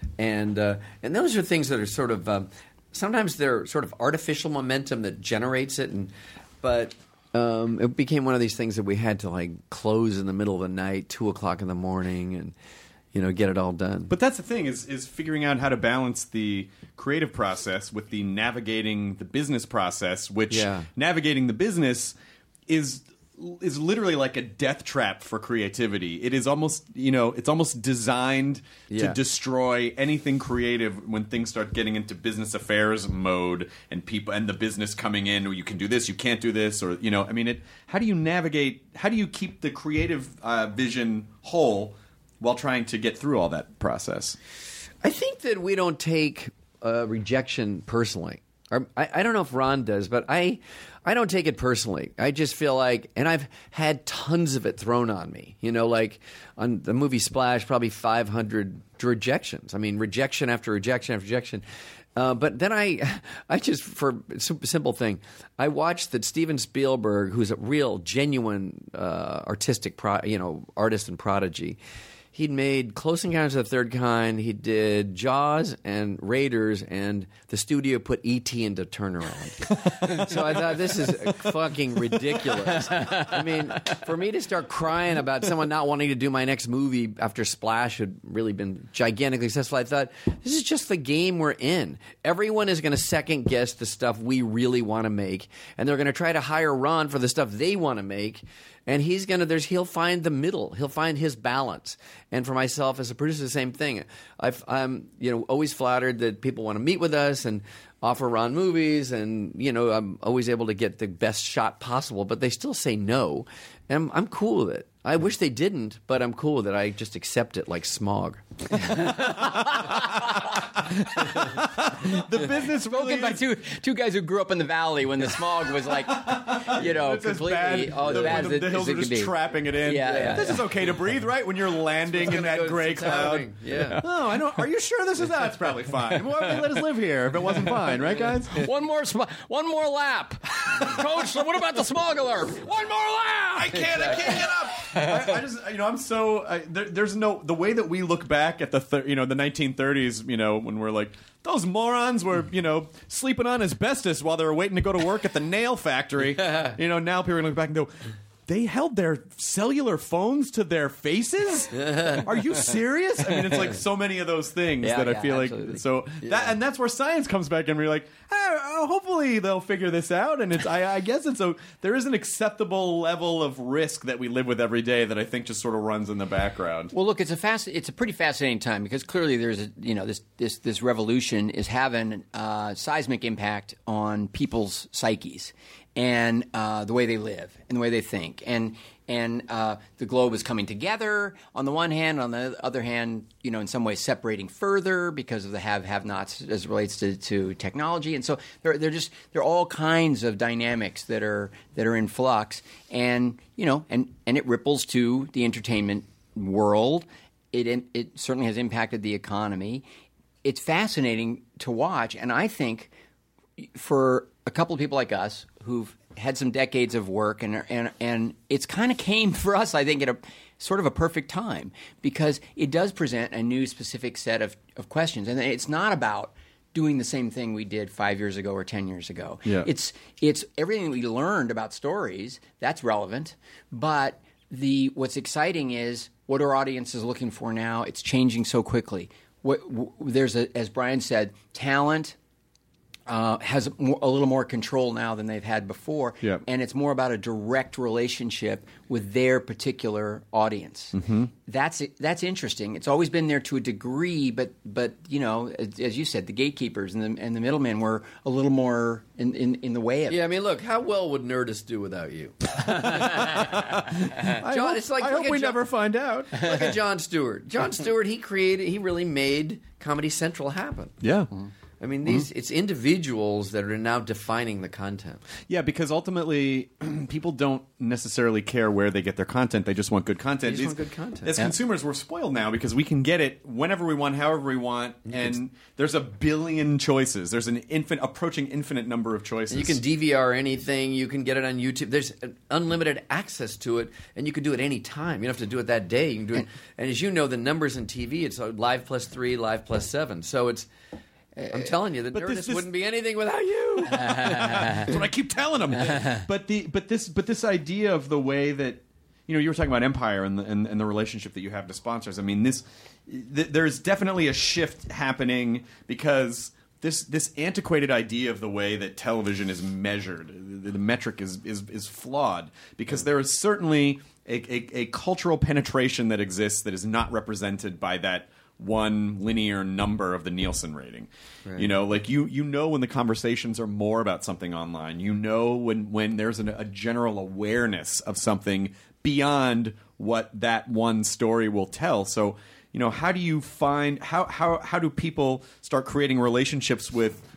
And uh, and those are things that are sort of um, sometimes they're sort of artificial momentum that generates it, and but um, it became one of these things that we had to like close in the middle of the night, two o'clock in the morning, and you know get it all done. But that's the thing is is figuring out how to balance the creative process with the navigating the business process, which Yeah. navigating the business is is literally like a death trap for creativity. It is almost, you know, it's almost designed Yeah. to destroy anything creative when things start getting into business affairs mode and people and the business coming in, or you can do this, you can't do this, or you know, I mean, it. How do you navigate? How do you keep the creative uh, vision whole while trying to get through all that process? I think that we don't take uh, rejection personally. or I, I don't know if Ron does, but I I don't take it personally. I just feel like, and I've had tons of it thrown on me. You know, like on the movie Splash, probably five hundred rejections. I mean, rejection after rejection after rejection. Uh, but then I, I just, for a simple thing, I watched that Steven Spielberg, who's a real, genuine uh, artistic, pro, you know, artist and prodigy. He'd made Close Encounters of the Third Kind. He did Jaws and Raiders, and the studio put E T into turnaround. So I thought, this is fucking ridiculous. I mean, for me to start crying about someone not wanting to do my next movie after Splash had really been gigantically successful, I thought, this is just the game we're in. Everyone is going to second guess the stuff we really want to make, and they're going to try to hire Ron for the stuff they want to make. And he's gonna. There's. He'll find the middle. He'll find his balance. And for myself as a producer, the same thing. I've, I'm, you know, always flattered that people want to meet with us and offer Ron movies, and you know, I'm always able to get the best shot possible. But they still say no, and I'm, I'm cool with it. I wish they didn't, but I'm cool with it. I just accept it like smog. The business really Spoken by is- two two guys who grew up in the valley when the smog was like, you know, It's as completely bad. oh, as the, bad the, as it, the hills as it are could just be. trapping it in. Yeah, yeah, this yeah. is okay to breathe, right? When you're landing in that Go- gray it's cloud. happening. Yeah. Oh, I know. Are you sure this is that? It's probably fine. Why would they let us live here if it wasn't fine, right, guys? One more, sm- one more lap, Coach. What about the smog alert? One more lap. I can't. I can't get up. I, I just, you know, I'm so. I, there, there's no the way that we look back at the, thir- you know, the nineteen thirties. You know, when we're like, those morons were, you know, sleeping on asbestos while they were waiting to go to work at the nail factory. You know, now people are gonna look back and go, they held their cellular phones to their faces? Are you serious? I mean, it's like so many of those things Yeah, that I yeah, feel absolutely. like. So that, and that's where science comes back in. We're like, oh, hopefully they'll figure this out. And it's, I, I guess it's a, there is an acceptable level of risk that we live with every day that I think just sort of runs in the background. Well, look, it's a fast, it's a pretty fascinating time because clearly there's a, you know, this this this revolution is having uh, seismic impact on people's psyches and uh, the way they live and the way they think, and and uh, the globe is coming together on the one hand, on the other hand, you know, in some ways separating further because of the have-have-nots as it relates to, to technology, and so there they're just there are all kinds of dynamics that are that are in flux, and you know, and and it ripples to the entertainment world. It it certainly has impacted the economy. It's fascinating to watch, and I think for a couple of people like us who've had some decades of work, and and and it's kind of came for us, I think, at a sort of a perfect time because it does present a new specific set of, of questions, and it's not about doing the same thing we did five years ago or ten years ago. Yeah. It's it's everything we learned about stories that's relevant, but the what's exciting is what our audience is looking for now. It's changing so quickly. What, w- there's a, as Brian said, talent uh, has more, a little more control now than they've had before, Yep. and it's more about a direct relationship with their particular audience. Mm-hmm. That's that's interesting. It's always been there to a degree, but but you know, as, as you said, the gatekeepers and the and the middlemen were a little more in, in, in the way of Yeah, it. I mean, look, how well would Nerdist do without you? I John, hope, it's like- I look hope at we John- never find out. Look at Jon Stewart. Jon Stewart, he created, he really made Comedy Central happen. Yeah. I mean, these it's individuals that are now defining the content. Yeah, because ultimately, people don't necessarily care where they get their content. They just want good content. They just These- want good content. As Yeah. consumers, we're spoiled now because we can get it whenever we want, however we want, and there's a billion choices. There's an infinite, approaching infinite number of choices. You can D V R anything. You can get it on YouTube. There's unlimited access to it, and you can do it any time. You don't have to do it that day. You can do it. And as you know, the numbers in T V, it's live plus three, live plus seven. So it's. I'm telling you, the But Nerdist this- this- wouldn't be anything without you. That's what I keep telling them. but the but this but this idea of the way that, you know, you were talking about Empire and the, and, and the relationship that you have to sponsors. I mean, this th- there's definitely a shift happening because this this antiquated idea of the way that television is measured, the, the metric is, is is flawed because there is certainly a, a, a cultural penetration that exists that is not represented by that one linear number of the Nielsen rating. Right. You know, like you you know when the conversations are more about something online. You know when when there's an, a general awareness of something beyond what that one story will tell. So, you know, how do you find how how how do people start creating relationships with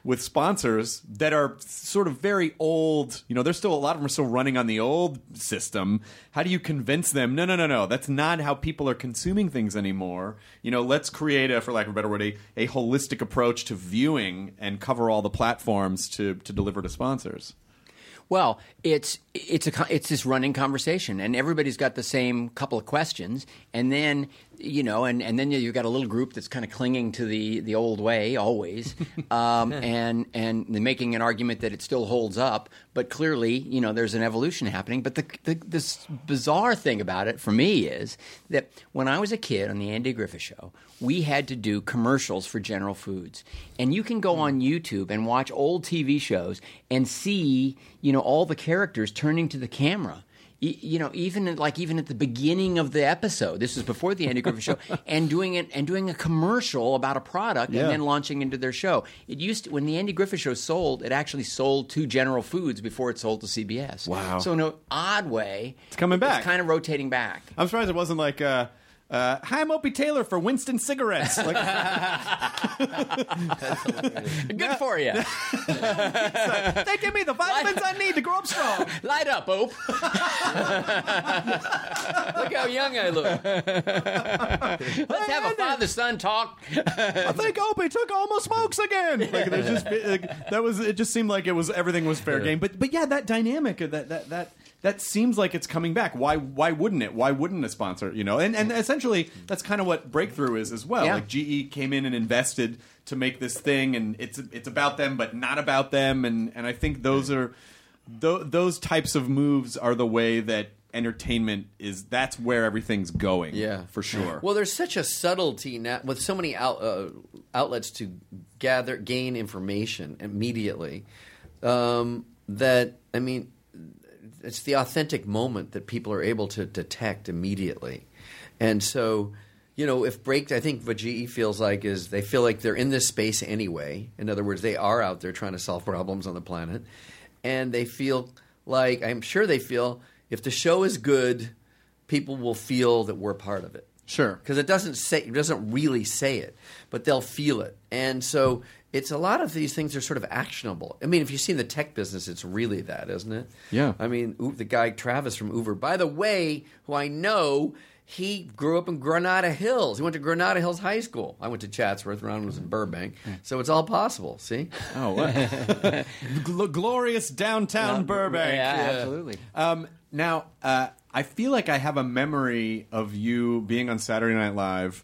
with sponsors that are sort of very old. You know, there's still a lot of them are still running on the old system. How do you convince them? No, no, no, no. That's not how people are consuming things anymore. You know, let's create a, for lack of a better word, a, a holistic approach to viewing and cover all the platforms to to deliver to sponsors. Well, it's it's a it's this running conversation, and everybody's got the same couple of questions, and then you know, and, and then you've got a little group that's kind of clinging to the, the old way always, um, and and they're making an argument that it still holds up, but clearly, you know, there's an evolution happening. But the, the this bizarre thing about it for me is that when I was a kid on the Andy Griffith Show, we had to do commercials for General Foods, and you can go on YouTube and watch old T V shows and see, you know, all the characters turning to the camera. You know, even like even at the beginning of the episode, this was before the Andy Griffith Show, and doing it and doing a commercial about a product Yeah. and then launching into their show. It used to, when the Andy Griffith Show sold, it actually sold to General Foods before it sold to C B S. Wow. So in an odd way, It's coming back. It's kind of rotating back. I'm surprised it wasn't like, uh, uh, hi, I'm Opie Taylor for Winston Cigarettes. Like, Good for you. they give me the vitamins I need to grow up strong. Light up, Ope. Look how young I look. Let's have a father-son talk. I think Opie took almost smokes again. Like, there's just like, that was. It just seemed like it was everything was fair game. But but yeah, that dynamic that that that that seems like it's coming back. Why why wouldn't it? Why wouldn't a sponsor? You know, and and essentially that's kind of what Breakthrough is as well. Yeah. Like G E came in and invested to make this thing, and it's it's about them, but not about them. And and I think those are th- those types of moves are the way that entertainment is. That's where everything's going. Yeah, for sure. Well, there's such a subtlety now with so many out, uh, outlets to gather, gain information immediately. Um, that I mean, it's the authentic moment that people are able to detect immediately, and so. You know, if break, I think what G E feels like is they feel like they're in this space anyway. In other words, they are out there trying to solve problems on the planet. And they feel like, I'm sure they feel, if the show is good, people will feel that we're part of it. Sure. Because it doesn't say, it doesn't really say it, but they'll feel it. And so it's a lot of these things are sort of actionable. I mean, if you see in the tech business, it's really that, isn't it? Yeah. I mean, the guy Travis from Uber, by the way, who I know... He grew up in Granada Hills. He went to Granada Hills High School. I went to Chatsworth. Ron was in Burbank. So it's all possible, see? Oh, what? Gl- glorious downtown Burbank. Yeah, absolutely. Um, now, uh, I feel like I have a memory of you being on Saturday Night Live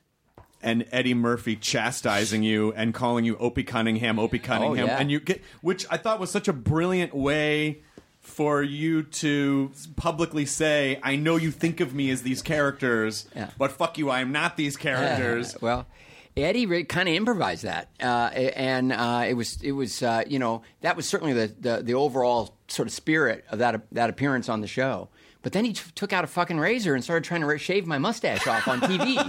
and Eddie Murphy chastising you and calling you Opie Cunningham, Opie Cunningham, yeah. and you get, which I thought was such a brilliant way for you to publicly say, I know you think of me as these characters, Yeah. but fuck you, I am not these characters. Uh, well, Eddie re- kind of improvised that, uh, and uh, it was it was uh, you know that was certainly the, the the overall sort of spirit of that that appearance on the show. But then he t- took out a fucking razor and started trying to ra- shave my mustache off on T V.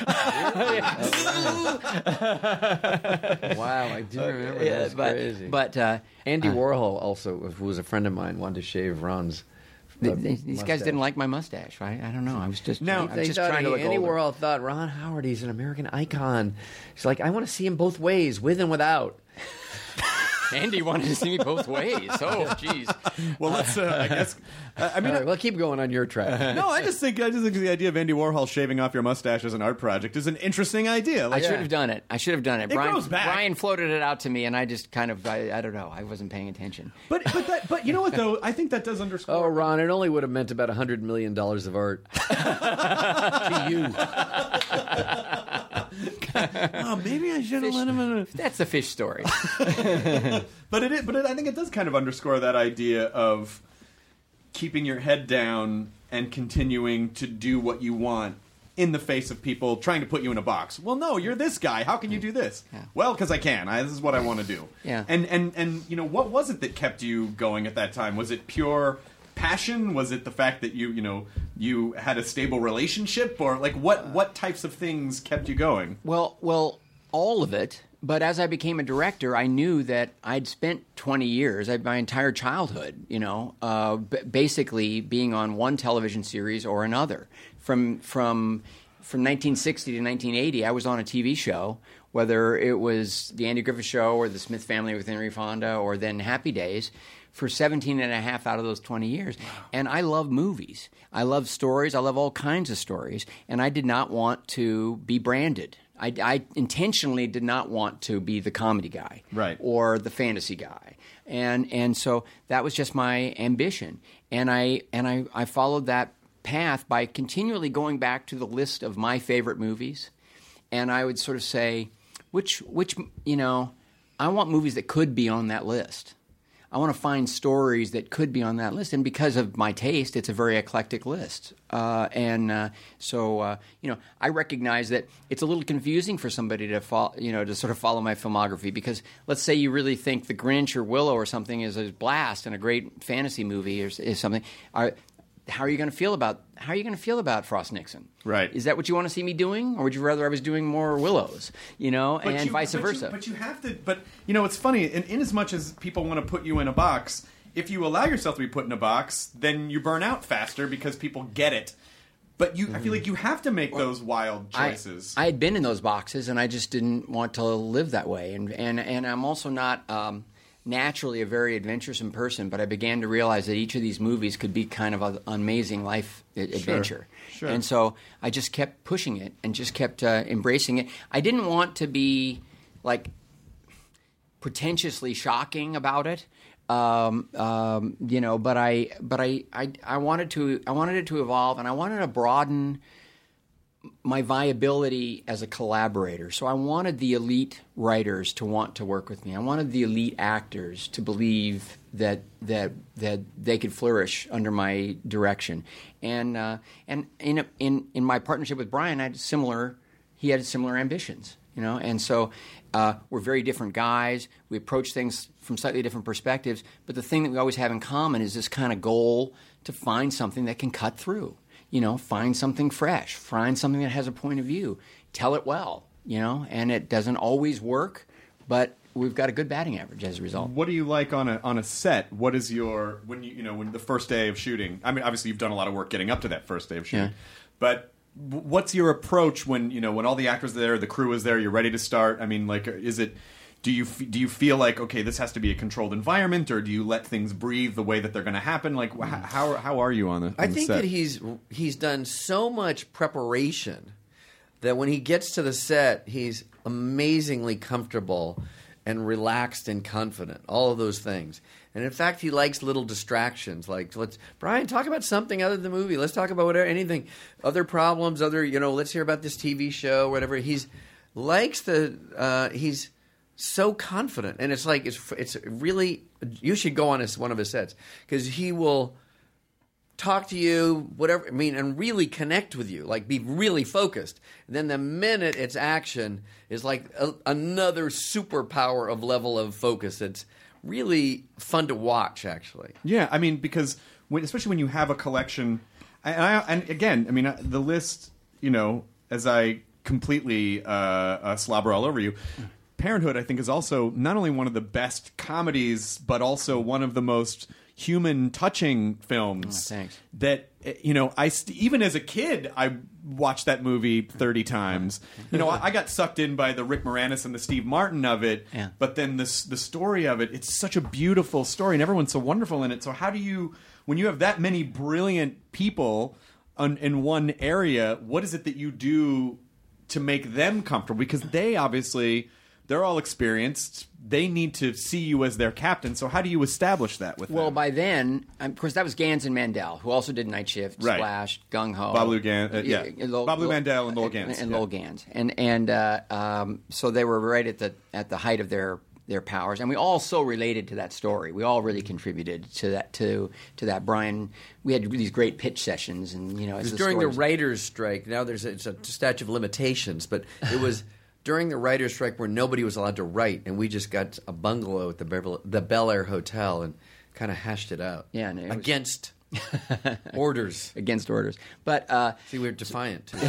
Wow, I do remember Yeah, That's but crazy. but uh, Andy Warhol also, who was a friend of mine, wanted to shave Ron's uh, th- th- these guys mustache. didn't like my mustache, right? I don't know. I was just No, I was They just thought trying to he, look Andy older. Warhol thought Ron Howard, he's an American icon. He's like, I want to see him both ways, with and without. Andy wanted to see me both ways. Oh, jeez. Well, let's, uh, I guess, uh, I mean, All right, well, keep going on your track. no, I just think I just think the idea of Andy Warhol shaving off your mustache as an art project is an interesting idea. I Like, should have done it. I should have done it. It Brian, grows back. Brian floated it out to me, and I just kind of, I, I don't know, I wasn't paying attention. but but that, but you know what though? I think that does Oh, underscore. Ron, it only would have meant about one hundred million dollars of art to you. Oh, maybe I should have let him in. A... That's the fish story. But it, is, but it, I think it does kind of underscore that idea of keeping your head down and continuing to do what you want in the face of people trying to put you in a box. Well, no, you're this guy. How can you do this? Yeah. Well, because I can. I, this is what I want to do. Yeah. And and and you know, what was it that kept you going at that time? Was it pure passion? Was it the fact that you you know you had a stable relationship, or like what what types of things kept you going? Well, well, all of it. But as I became a director, I knew that I'd spent twenty years, I, my entire childhood, you know, uh, b- basically being on one television series or another. From from from nineteen sixty to nineteen eighty, I was on a T V show whether it was The Andy Griffith Show or The Smith Family with Henry Fonda or then Happy Days, for seventeen and a half out of those twenty years. Wow. And I love movies. I love stories. I love all kinds of stories. And I did not want to be branded. I, I intentionally did not want to be the comedy guy, right, or the fantasy guy, and and so that was just my ambition, and I and I, I followed that path by continually going back to the list of my favorite movies, and I would sort of say, which which you know, I want movies that could be on that list. I want to find stories that could be on that list, and because of my taste, it's a very eclectic list. Uh, and uh, so, uh, you know, I recognize that it's a little confusing for somebody to follow, you know, to sort of follow my filmography. Because let's say you really think The Grinch or Willow or something is a blast and a great fantasy movie or is something. Are, how are you going to feel about how are you going to feel about Frost Nixon? Right. Is that what you want to see me doing, or would you rather I was doing more Willows? You know, but and you, vice but versa. You, but you have to. But you know, it's funny. In, in as much as people want to put you in a box, if you allow yourself to be put in a box, then you burn out faster because people get it. But you, mm-hmm. I feel like you have to make those wild choices. I, I had been in those boxes, and I just didn't want to live that way. And and and I'm also not. Um, naturally a very adventuresome person, but I began to realize that each of these movies could be kind of an amazing life adventure. Sure, sure. And so I just kept pushing it and just kept uh, embracing it. I didn't want to be like pretentiously shocking about it. Um, um, you know, but I but I, I I wanted to I wanted it to evolve, and I wanted to broaden my viability as a collaborator. So I wanted the elite writers to want to work with me. I wanted the elite actors to believe that that that they could flourish under my direction. And uh, and in a, in in my partnership with Brian, I had similar. He had similar ambitions, you know. And so uh, we're very different guys. We approach things from slightly different perspectives. But the thing that we always have in common is this kind of goal to find something that can cut through. You know, find something fresh, find something that has a point of view, tell it well, you know, and it doesn't always work, but we've got a good batting average as a result. What do you like on a on a set? What is your when you you know when the first day of shooting? I mean, obviously you've done a lot of work getting up to that first day of shooting, yeah. but what's your approach when you know when all the actors are there, the crew is there, you're ready to start? I mean, like, is it? Do you do you feel like, okay, this has to be a controlled environment, or do you let things breathe the way that they're going to happen? Like, wh- how how are you on the? On I the think set? that he's he's done so much preparation that when he gets to the set, he's amazingly comfortable and relaxed and confident. All of those things, and in fact, he likes little distractions. Like, let's Brian talk about something other than the movie. Let's talk about whatever, anything, other problems, other you know. Let's hear about this T V show, whatever. He's likes the uh, he's. so confident, and it's like it's it's really. You should go on his one of his sets because he will talk to you, whatever. I mean, and really connect with you, like be really focused. And then the minute it's action is like a, another superpower of level of focus. It's really fun to watch, actually. Yeah, I mean, because when, especially when you have a collection, and, I, and again, I mean, the list, you know, as I completely uh, uh, slobber all over you. Parenthood, I think, is also not only one of the best comedies, but also one of the most human, touching films. Oh, thanks. That, you know, I st- even as a kid, I watched that movie thirty times. You know, I, I got sucked in by the Rick Moranis and the Steve Martin of it. Yeah. But then this the story of it, it's such a beautiful story, and everyone's so wonderful in it. So how do you, when you have that many brilliant people on, in one area, what is it that you do to make them comfortable? Because they obviously... They're all experienced. They need to see you as their captain. So how do you establish that with well, them? by then, um, of course, that was Gans and Mandel, who also did Night Shift, Right. Splash, Gung Ho, Bob Lou Gans, uh, yeah, Lowell- Bob Lou Mandel and Lowell Gans, and yeah. Lowell Gans, and and uh, um, so they were right at the at the height of their their powers, and we all so related to that story. We all really contributed to that to to that. Brian, we had these great pitch sessions, and you know, It as was the during the stories- writers' strike. Now there's a, it's a statute of limitations, but it was during the writers' strike where nobody was allowed to write, and we just got a bungalow at the Beverly, the Bel Air Hotel and kind of hashed it out. Yeah, and it was- against orders. against orders, but. Uh, See, we were defiant too.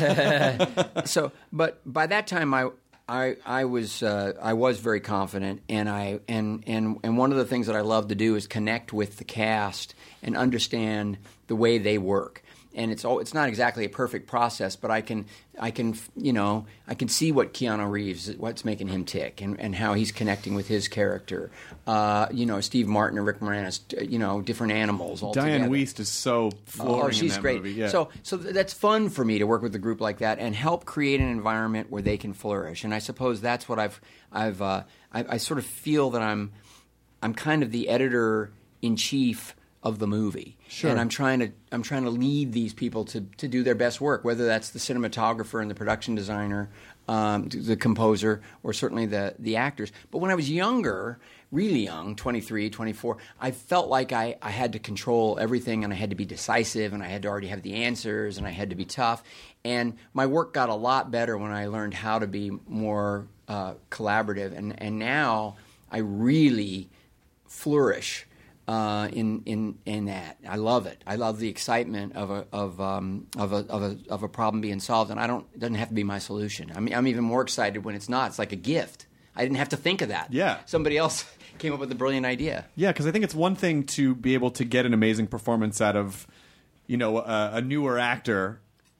So, but by that time, I I, I was uh, I was very confident, and I and, and and one of the things that I love to do is connect with the cast and understand the way they work. and it's all, it's not exactly a perfect process, but I can I can you know I can see what Keanu Reeves, what's making him tick, and, and how he's connecting with his character. Uh, you know, Steve Martin and Rick Moranis, you know, different animals all Diane together. Wiest is so flooring Oh, she's in that great. movie. Yeah. So, so th- that's fun for me to work with a group like that and help create an environment where they can flourish. And I suppose that's what I've, I've, uh, I, I sort of feel that I'm, I'm kind of the editor in chief of the movie. Sure. And I'm trying to, I'm trying to lead these people to, to do their best work, whether that's the cinematographer and the production designer, um, the composer, or certainly the, the actors. But when I was younger, really young, twenty-three, twenty-four, I felt like I, I had to control everything, and I had to be decisive, and I had to already have the answers, and I had to be tough. And my work got a lot better when I learned how to be more uh, collaborative. And, and now I really flourish uh, in in in that. I love it. I love the excitement of a of um, of a of a of a problem being solved, and I don't. It doesn't have to be my solution. I mean, I'm even more excited when it's not. It's like a gift. I didn't have to think of that. Yeah. Somebody else came up with a brilliant idea. Yeah, because I think it's one thing to be able to get an amazing performance out of, you know, a, a newer actor,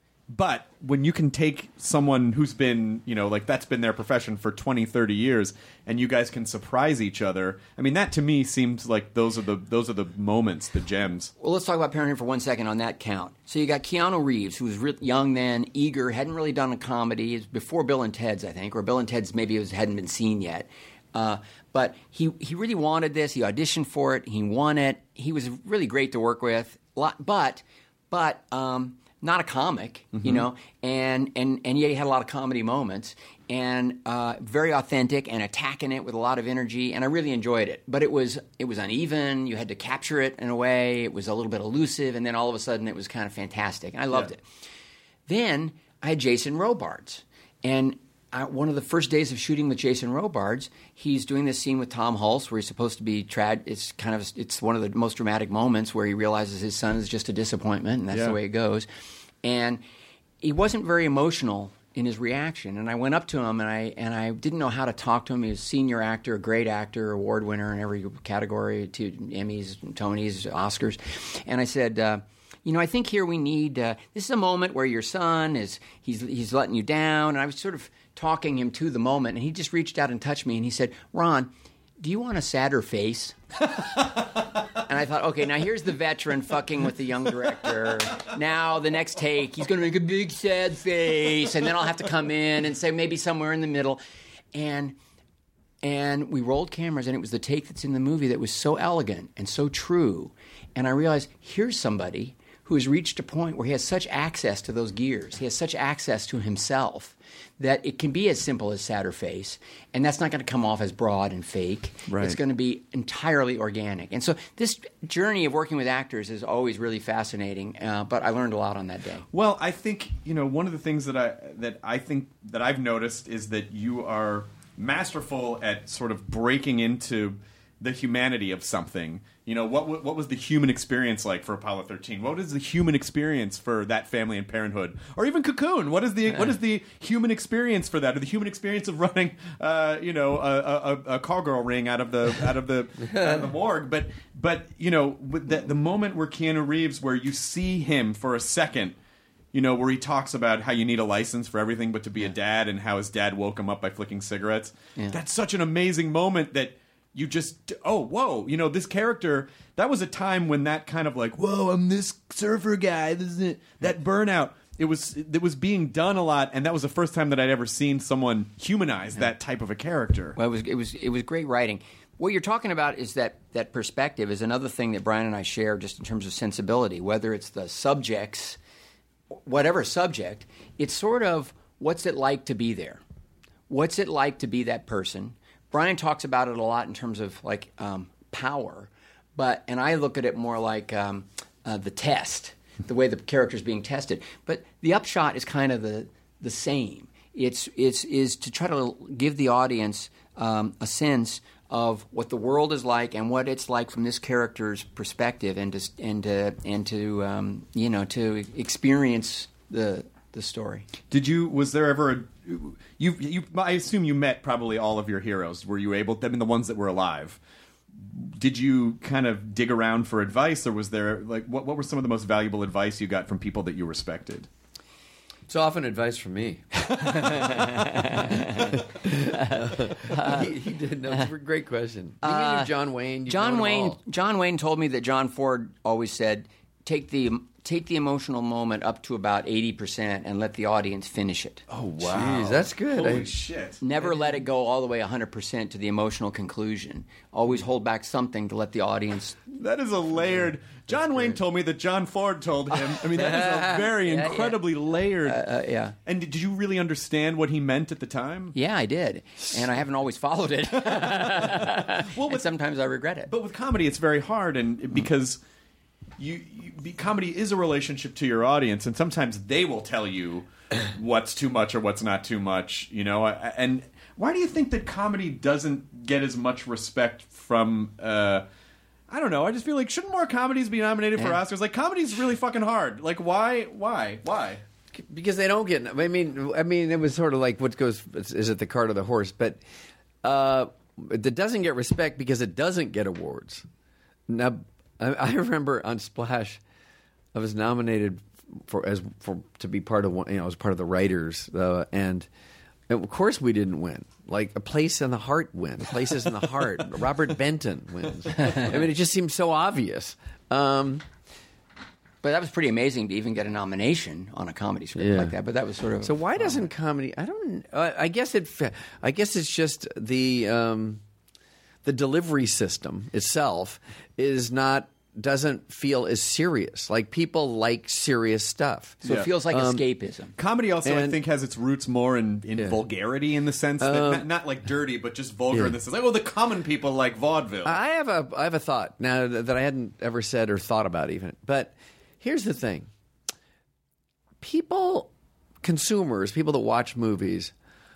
but when you can take someone who's been, you know, like that's been their profession for twenty, thirty years, and you guys can surprise each other. I mean, that to me seems like those are the those are the moments, the gems. Well, let's talk about Parenthood for one second on that count. So you got Keanu Reeves, who was re- young then, eager, hadn't really done a comedy. It was before Bill and Ted's, I think, or Bill and Ted's maybe it was, hadn't been seen yet. Uh, but he, he really wanted this. He auditioned for it. He won it. He was really great to work with. Lot, but but um, not a comic, mm-hmm. you know, and, and, and yet he had a lot of comedy moments. And uh, very authentic and attacking it with a lot of energy, and I really enjoyed it. But it was it was uneven. You had to capture it in a way. It was a little bit elusive, and then all of a sudden it was kind of fantastic. And I loved yeah. it. Then I had Jason Robards, and I, one of the first days of shooting with Jason Robards, he's doing this scene with Tom Hulce where he's supposed to be trad. It's kind of it's one of the most dramatic moments where he realizes his son is just a disappointment, and that's yeah. the way it goes. And he wasn't very emotional in his reaction, and I went up to him, and I and I didn't know how to talk to him. He was a senior actor, a great actor, award winner in every category, two Emmys, Tonys, Oscars, and I said, uh, you know, I think here we need. Uh, this is a moment where your son is he's he's letting you down, and I was sort of talking him to the moment, and he just reached out and touched me, and he said, Ron, do you want a sadder face? And I thought, okay, now here's the veteran fucking with the young director. Now the next take, he's going to make a big sad face, and then I'll have to come in and say maybe somewhere in the middle. And and we rolled cameras, and it was the take that's in the movie that was so elegant and so true. And I realized, here's somebody who has reached a point where he has such access to those gears. He has such access to himself that it can be as simple as sadder face, and that's not going to come off as broad and fake. Right. It's going to be entirely organic. And so this journey of working with actors is always really fascinating, uh, but I learned a lot on that day. Well, I think, you know, one of the things that I that I think that I've noticed is that you are masterful at sort of breaking into the humanity of something. You know, what what was the human experience like for Apollo thirteen? What is the human experience for that family in Parenthood, or even Cocoon? What is the what is the human experience for that, or the human experience of running, uh, you know, a, a, a cowgirl ring out of the out of the out of the morgue? But but you know, with the, the moment where Keanu Reeves, where you see him for a second, you know, where he talks about how you need a license for everything but to be yeah. a dad, and how his dad woke him up by flicking cigarettes. Yeah. That's such an amazing moment that. You just, oh, whoa, you know, this character, that was a time when that kind of like, whoa, I'm this surfer guy, this is it, that burnout, it was it was being done a lot, and that was the first time that I'd ever seen someone humanize yeah. that type of a character. Well, it was, it was, it was great writing. What you're talking about is that, that perspective is another thing that Brian and I share just in terms of sensibility, whether it's the subjects, whatever subject, it's sort of what's it like to be there? What's it like to be that person? Brian talks about it a lot in terms of like um, power, but and I look at it more like um, uh, the test, the way the character's being tested. But the upshot is kind of the the same. It's it's is to try to give the audience um, a sense of what the world is like and what it's like from this character's perspective, and to and to and to um, you know to experience the the story. Did you? Was there ever a You, you, I assume you met probably all of your heroes. Were you able? I mean, the ones that were alive. did you kind of dig around for advice, or was there like what what were some of the most valuable advice you got from people that you respected? It's often advice from me. uh, he, he did. No, it's a great question. You Uh, knew John Wayne. You've known John them Wayne. all. John Wayne told me that John Ford always said, "Take the take the emotional moment up to about eighty percent and let the audience finish it. Oh wow, Jeez, that's good. Holy I- shit! Never let it go all the way one hundred percent to the emotional conclusion. Always hold back something to let the audience." That is a layered. John Wayne told me that John Ford told him. I mean, that is a very Yeah, yeah. incredibly layered. Uh, yeah. And did, did you really understand what he meant at the time? Yeah, I did, and I haven't always followed it. Well, and with, sometimes I regret it. but with comedy, it's very hard, and because you, you be, comedy is a relationship to your audience, and sometimes they will tell you what's too much or what's not too much. You know, and why do you think that comedy doesn't get as much respect from? Uh, I don't know. I just feel like shouldn't more comedies be nominated for Yeah. Oscars? Like comedy's really fucking hard. Like why? Why? Why? Because they don't get. I mean, I mean, it was sort of like what goes. Is it the cart or the horse? But uh, it doesn't get respect because it doesn't get awards. Now, I, I remember on Splash, I was nominated for as for to be part of one. You know, as part of the writers, uh, and, and of course we didn't win. Like A Place in the Heart wins. Places in the Heart. Robert Benton wins. I mean, it just seems so obvious. Um, But that was pretty amazing to even get a nomination on a comedy script Yeah. like that. But that was sort of So why doesn't comedy? I don't. Uh, I guess it. I guess it's just the um, the delivery system itself is not doesn't feel as serious. Like people like serious stuff. So Yeah. it feels like Um, escapism. Comedy also, I And- think, has its roots more in, in Yeah. vulgarity in the sense that Um, not, not like dirty, but just vulgar yeah. in the sense like, oh, the common people like vaudeville. I have a I have a thought now that I hadn't ever said or thought about even. But here's the thing: people, consumers, people that watch movies.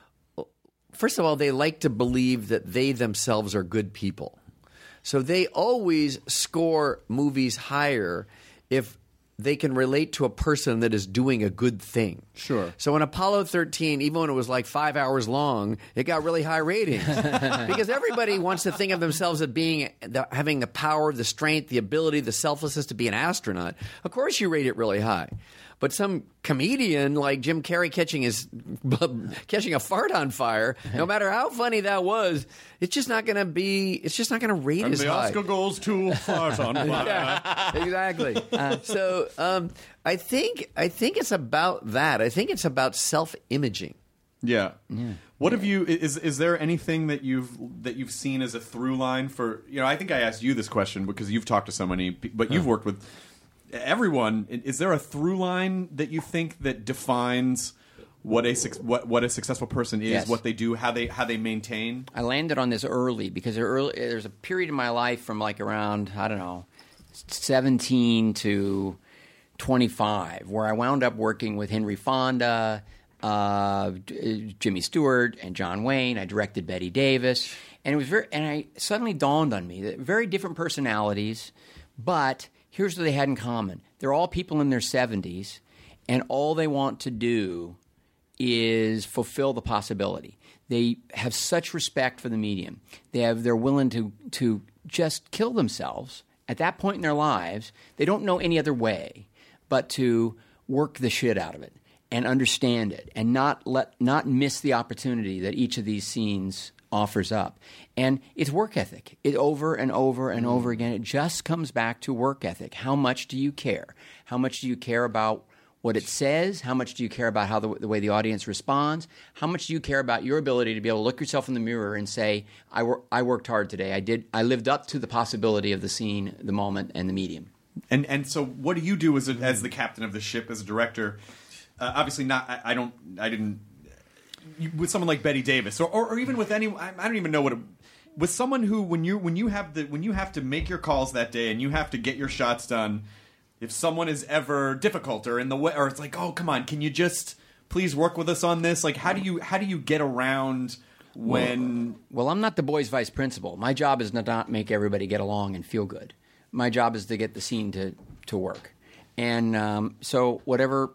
First of all, they like to believe that they themselves are good people. So they always score movies higher if they can relate to a person that is doing a good thing. Sure. So in Apollo thirteen, even when it was like five hours long, it got really high ratings because everybody wants to think of themselves as being the, having the power, the strength, the ability, the selflessness to be an astronaut. Of course, you rate it really high. But some comedian like Jim Carrey catching his catching a fart on fire, no matter how funny that was, it's just not going to be. It's just not going to rate and as the high. Oscar goes to Fart on Fire. Yeah, exactly. so um, I think I think it's about that. I think it's about self-imaging. Yeah. What have you? Is is there anything that you've that you've seen as a through line for? You know, I think I asked you this question because you've talked to so many, pe- but you've worked with everyone. Is there a through line that you think that defines what a suc- what what a successful person is, Yes. what they do, how they how they maintain? I landed on this early because there early, there's a period in my life from like around, I don't know, seventeen to twenty-five where I wound up working with Henry Fonda, uh, J- Jimmy Stewart, and John Wayne. I directed Betty Davis. And it was very, and I suddenly dawned on me that very different personalities, but here's what they had in common. They're all people in their seventies, and all they want to do is fulfill the possibility. They have such respect for the medium. They have they're willing to to just kill themselves at that point in their lives. They don't know any other way but to work the shit out of it and understand it and not let not miss the opportunity that each of these scenes offers up. And it's work ethic. It over and over and over again. It just comes back to work ethic. How much do you care? How much do you care about what it says? How much do you care about how the, the way the audience responds? How much do you care about your ability to be able to look yourself in the mirror and say, I, wor- I worked hard today. I did. I lived up to the possibility of the scene, the moment, and the medium. And and so, what do you do as a, as the captain of the ship, as a director? Uh, obviously, not. I, I don't. I didn't. You, with someone like Betty Davis, or, or, or even with any. I, I don't even know what. It, with someone who, when you when you have the when you have to make your calls that day and you have to get your shots done, if someone is ever difficult or in the way, or it's like, oh, come on, can you just please work with us on this? Like, how do you how do you get around when? Well, I'm not the boys' vice principal. My job is to not make everybody get along and feel good. My job is to get the scene to, to work. And um, so whatever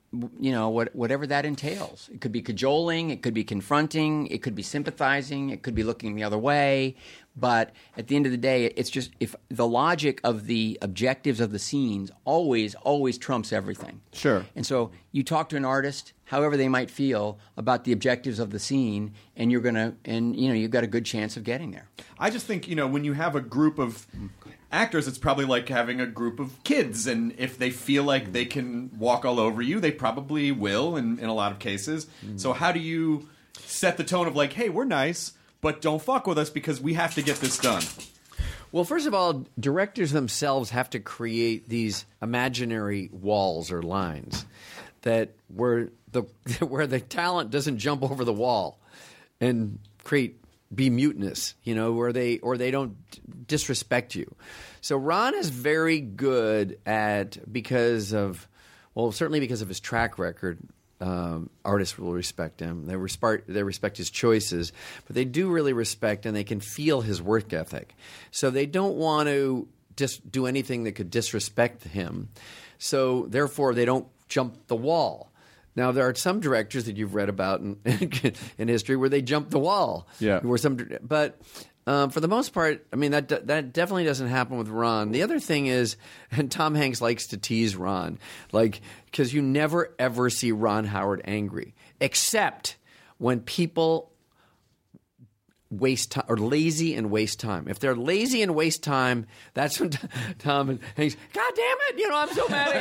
you know, what, whatever that entails. It could be cajoling, it could be confronting, it could be sympathizing, it could be looking the other way. But at the end of the day, it's just if the logic of the objectives of the scenes always, always trumps everything. Sure. And so you talk to an artist, however they might feel about the objectives of the scene, and you're gonna, and you know, you've got a good chance of getting there. I just think, you know, when you have a group of actors, it's probably like having a group of kids, and if they feel like they can walk all over you, they probably will in, in a lot of cases. So how do you set the tone of like, hey, we're nice, but don't fuck with us because we have to get this done? Well, first of all, directors themselves have to create these imaginary walls or lines that where the where the talent doesn't jump over the wall and create be mutinous, you know, where they or they don't disrespect you. So Ron is very good at, because of, well, certainly because of his track record. Um, artists will respect him. They respect they respect his choices, but they do really respect and they can feel his work ethic. So they don't want to just do anything that could disrespect him. So therefore, they don't jump the wall. Now there are some directors that you've read about in, in history where they jump the wall. Yeah. Where some, but. Um, for the most part, I mean, that that definitely doesn't happen with Ron. The other thing is, and Tom Hanks likes to tease Ron, like, because you never, ever see Ron Howard angry, except when people waste time, or lazy and waste time. If they're lazy and waste time, that's when Tom and Hanks, God damn it, you know, I'm so mad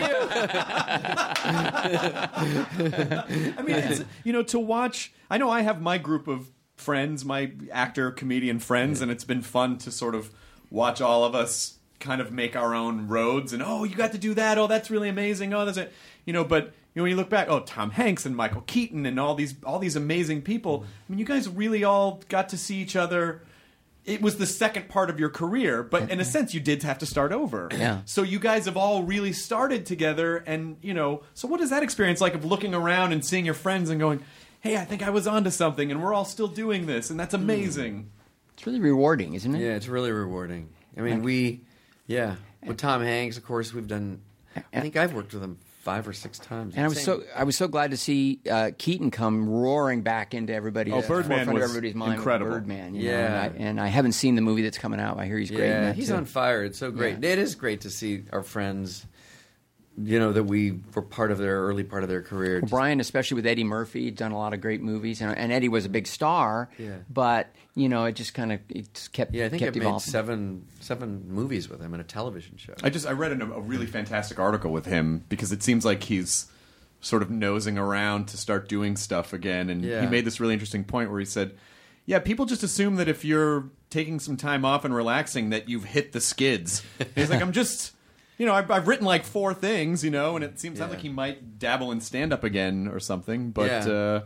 at you. I mean, it's, you know, to watch, I know I have my group of friends, my actor, comedian friends, and it's been fun to sort of watch all of us kind of make our own roads and, oh, you got to do that, oh, that's really amazing, oh, that's it, you know, but you know, when you look back, oh, Tom Hanks and Michael Keaton and all these all these amazing people, I mean, you guys really all got to see each other. It was the second part of your career, but in a sense, you did have to start over. Yeah. So you guys have all really started together, and, you know, so what is that experience like of looking around and seeing your friends and going, hey, I think I was onto something, and we're all still doing this, and that's amazing. It's really rewarding, isn't it? Yeah, it's really rewarding. I mean, we, yeah, with Tom Hanks, of course, we've done. I think I've worked with him five or six times. And I was Same. so I was so glad to see uh, Keaton come roaring back into everybody's Oh, Birdman forefront of was everybody's mind. with incredible. Birdman, you Yeah. know, and, I, and I haven't seen the movie that's coming out. I hear he's great. in Yeah, that he's too. on fire. It's so great. Yeah. It is great to see our friends. You know, that we were part of their early part of their career. Well, Brian, especially with Eddie Murphy, he'd done a lot of great movies, and, and Eddie was a big star. Yeah. But you know, it just kind of it just kept yeah, I think kept I've made evolving. seven seven movies with him in a television show. I just I read an, a really fantastic article with him because it seems like he's sort of nosing around to start doing stuff again, and Yeah. he made this really interesting point where he said, yeah, people just assume that if you're taking some time off and relaxing that you've hit the skids. He's like, I'm just, you know, I've, I've written like four things, you know, and it seems Yeah. like he might dabble in stand-up again or something, but Yeah. uh,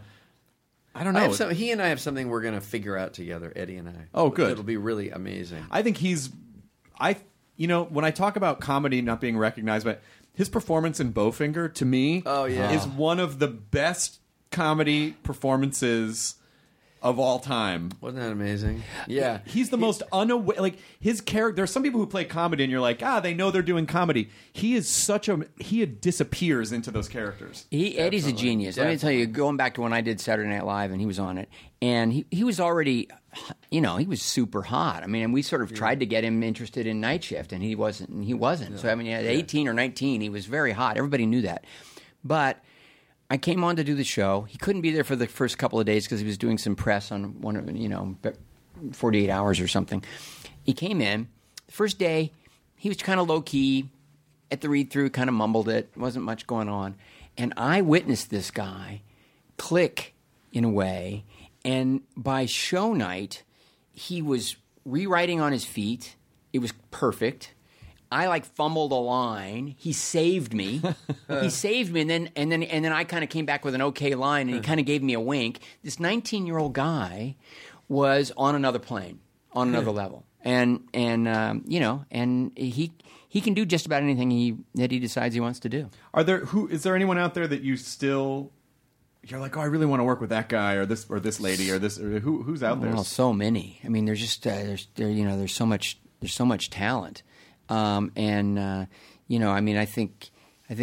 I don't know. I have some, he and I have something we're going to figure out together, Eddie and I. Oh, good. It'll be really amazing. I think he's, I, you know, when I talk about comedy not being recognized, but his performance in Bowfinger to me, Oh, yeah. is one of the best comedy performances of all time. Wasn't that amazing? Yeah. He's the most unaware. Like his character. There are some people who play comedy, and you're like, ah, they know they're doing comedy. He is such a. He disappears into those characters. He, Eddie's a genius. Let me tell you, going back to when I did Saturday Night Live and he was on it, and he, he was already, you know, he was super hot. I mean, and we sort of tried to get him interested in Night Shift, and he wasn't. And he wasn't. So I mean, at eighteen or nineteen, he was very hot. Everybody knew that. But I came on to do the show. He couldn't be there for the first couple of days because he was doing some press on one of, you know, forty-eight hours or something. He came in. The first day, he was kind of low-key. At the read-through, kind of mumbled it. Wasn't much going on. And I witnessed this guy click in a way. And by show night, he was rewriting on his feet. It was perfect. I like fumbled a line. He saved me. He saved me, and then and then and then I kind of came back with an okay line, and he kind of gave me a wink. This nineteen-year-old guy was on another plane, on another level, and and um, you know, and he he can do just about anything he that he decides he wants to do. Are there who is there anyone out there that you still? You're like, oh, I really want to work with that guy or this or this lady or this or who who's out there? Well, so many. I mean, there's just uh, there's there you know there's so much there's so much talent. Um, and uh, you know, I mean, I think, I think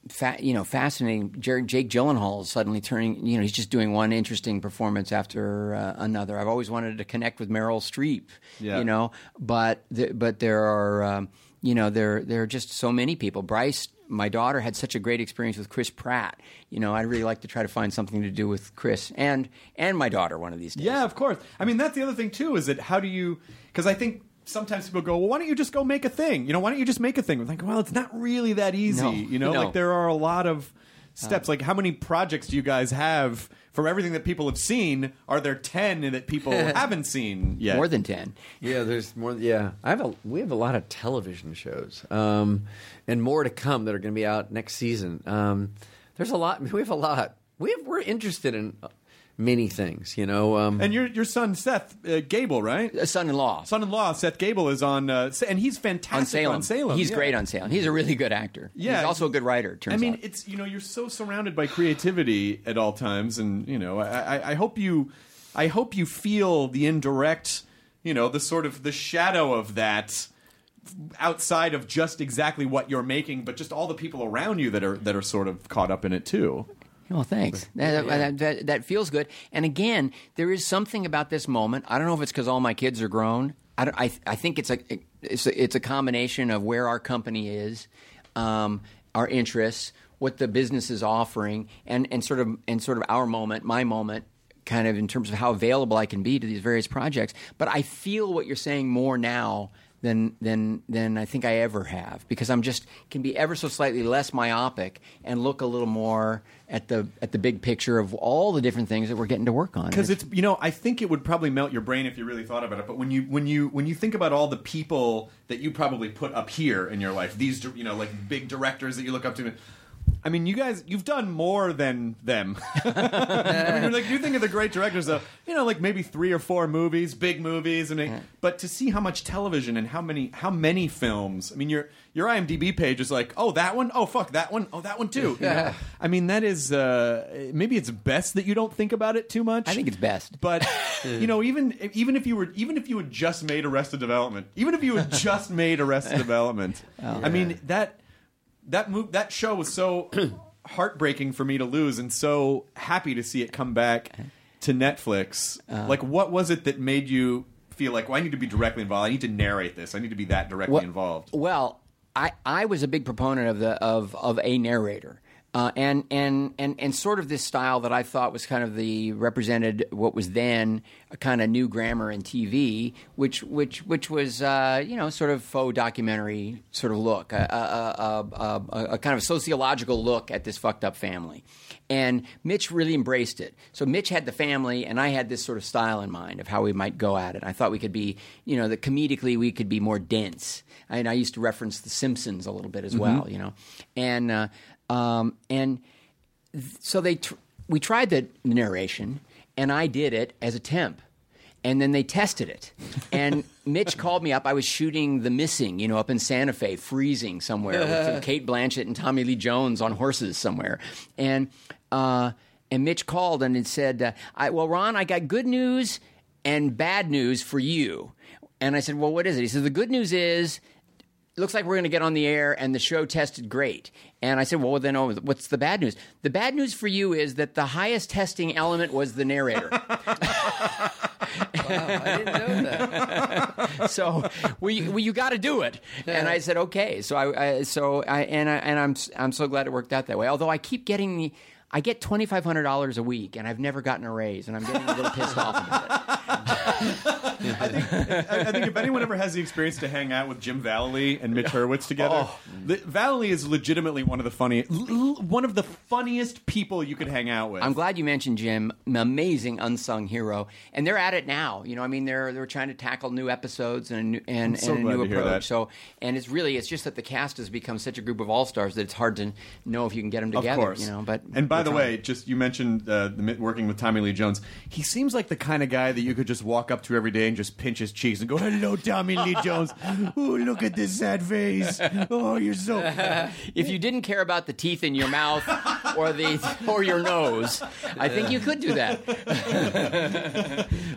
fa- you know, fascinating. Jer- Jake Gyllenhaal is suddenly turning. You know, he's just doing one interesting performance after uh, another. I've always wanted to connect with Meryl Streep. Yeah. You know, but th- but there are um, you know there there are just so many people. Bryce, my daughter, had such a great experience with Chris Pratt. You know, I'd really like to try to find something to do with Chris and and my daughter one of these days. Yeah, of course. I mean, that's the other thing too. Is that how do you? Because I think sometimes people go, well, why don't you just go make a thing? You know, why don't you just make a thing? I'm like, well, it's not really that easy. No, you know, no. like there are a lot of steps. Uh, like, how many projects do you guys have for everything that people have seen? Are there ten that people haven't seen yet? More than ten. Yeah, there's more. Yeah, I have a. We have a lot of television shows, um, and more to come that are going to be out next season. Um, there's a lot. We have a lot. We have, we're interested in many things, you know. Um, and your your son Seth uh, Gable, right? A son-in-law. Son-in-law Seth Gable is on, uh, and he's fantastic on Salem. On Salem. He's yeah. great on Salem. He's a really good actor. Yeah, he's also a good writer. It turns I mean, out. it's you know you're so surrounded by creativity at all times, and you know I, I, I hope you I hope you feel the indirect, you know, the sort of the shadow of that outside of just exactly what you're making, but just all the people around you that are that are sort of caught up in it too. Well, thanks. That, that, that, that feels good. And again, there is something about this moment. I don't know if it's because all my kids are grown. I, don't, I, I think it's a, it's a it's a combination of where our company is, um, our interests, what the business is offering, and, and sort of and sort of our moment, my moment, kind of in terms of how available I can be to these various projects. But I feel what you're saying more now than than than I think I ever have, because I'm just can be ever so slightly less myopic and look a little more at the at the big picture of all the different things that we're getting to work on. Because it's you know I think it would probably melt your brain if you really thought about it. But when you when you when you think about all the people that you probably put up here in your life, these you know like big directors that you look up to. I mean, you guys, you've done more than them. I mean, you're like, you think of the great directors, though, you know, like maybe three or four movies, big movies, and they, but to see how much television and how many how many films. I mean, your your IMDb page is like, oh, that one, oh, fuck, that one, oh, that one too. You know? I mean, that is uh, maybe it's best that you don't think about it too much. I think it's best, but you know, even even if you were even if you had just made Arrested Development, even if you had just made Arrested Development, oh, I mean that. That move, that show was so heartbreaking for me to lose, and so happy to see it come back to Netflix. Uh, like, what was it that made you feel like, well, I need to be directly involved? I need to narrate this. I need to be that directly well, involved. Well, I, I was a big proponent of the of of a narrator. Uh, and, and and and sort of this style that I thought was kind of the represented what was then a kind of new grammar in T V, which which which was uh, you know sort of faux documentary sort of look, a, a, a, a, a kind of sociological look at this fucked up family. And Mitch really embraced it. So Mitch had the family, and I had this sort of style in mind of how we might go at it. I thought we could be, you know, that comedically we could be more dense. I, and I used to reference The Simpsons a little bit as well, mm-hmm. you know, and. Uh, Um, and th- so they tr- we tried the narration, and I did it as a temp. And then they tested it. And Mitch called me up. I was shooting The Missing, you know, up in Santa Fe, freezing somewhere with Kate Blanchett and Tommy Lee Jones on horses somewhere. And uh, and Mitch called and it said, uh, I, well, Ron, I got good news and bad news for you. And I said, well, what is it? He said, the good news is, it looks like we're going to get on the air, and the show tested great. And I said, well, then oh, what's the bad news? The bad news for you is that the highest testing element was the narrator. Wow, I didn't know that. So we, we you got to do it. And I said, okay. So I, I so I and I and I'm I'm so glad it worked out that way. Although I keep getting the I get twenty-five hundred dollars a week, and I've never gotten a raise, and I'm getting a little pissed off about it. I, think, I, I think if anyone ever has the experience to hang out with Jim Vallely and Mitch Hurwitz together, oh. the, Vallely is legitimately one of the funniest, one of the funniest people you could hang out with. I'm glad you mentioned Jim, an amazing unsung hero, and they're at it now. You know, I mean, they're they're trying to tackle new episodes and a new, and, so and a new to hear approach. that. So, and it's really it's just that the cast has become such a group of all stars that it's hard to know if you can get them together. Of course, you know. But and by the trying. way, just you mentioned uh, the, working with Tommy Lee Jones. He seems like the kind of guy that you could just walk up to every day and just pinch his cheeks and go, "Hello, Tommy Lee Jones. Oh, look at this sad face. Oh, you're so." If you didn't care about the teeth in your mouth or the or your nose, I think you could do that.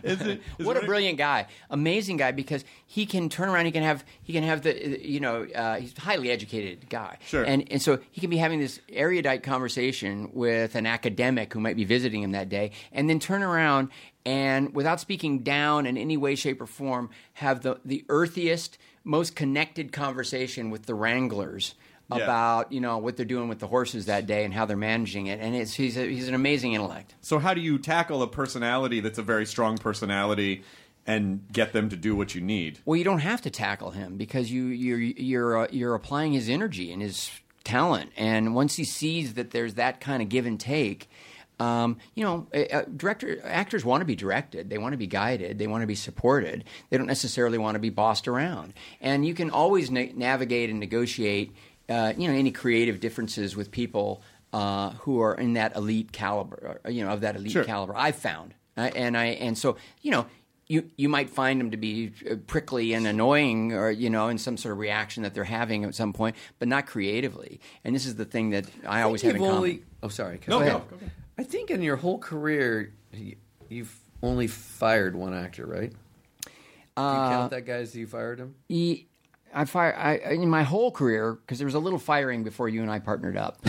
Is it, is What a it- brilliant guy, amazing guy, because he can turn around. He can have he can have the you know uh, he's a highly educated guy, Sure. and and so he can be having this erudite conversation with an academic who might be visiting him that day, and then turn around and without speaking down in any way, shape, or form, have the the earthiest, most connected conversation with the wranglers. Yeah. About you know what they're doing with the horses that day and how they're managing it, and it's, he's a, he's an amazing intellect. So how do you tackle a personality that's a very strong personality and get them to do what you need? Well, you don't have to tackle him because you you're you're uh, you're applying his energy and his talent, and once he sees that there's that kind of give and take. Um, you know, uh, director actors want to be directed. They want to be guided. They want to be supported. They don't necessarily want to be bossed around. And you can always na- navigate and negotiate, uh, you know, any creative differences with people uh, who are in that elite caliber. You know, of that elite Sure. caliber. I've found, I, and I and so you know. You you might find them to be prickly and annoying, or you know, in some sort of reaction that they're having at some point, but not creatively. And this is the thing that I always have in You've common. only, oh, sorry. No, Go go, ahead. go, go. I think in your whole career, you- you've only fired one actor, right? Do you Uh, count that guy as you fired him? He- I fire I, in my whole career because there was a little firing before you and I partnered up.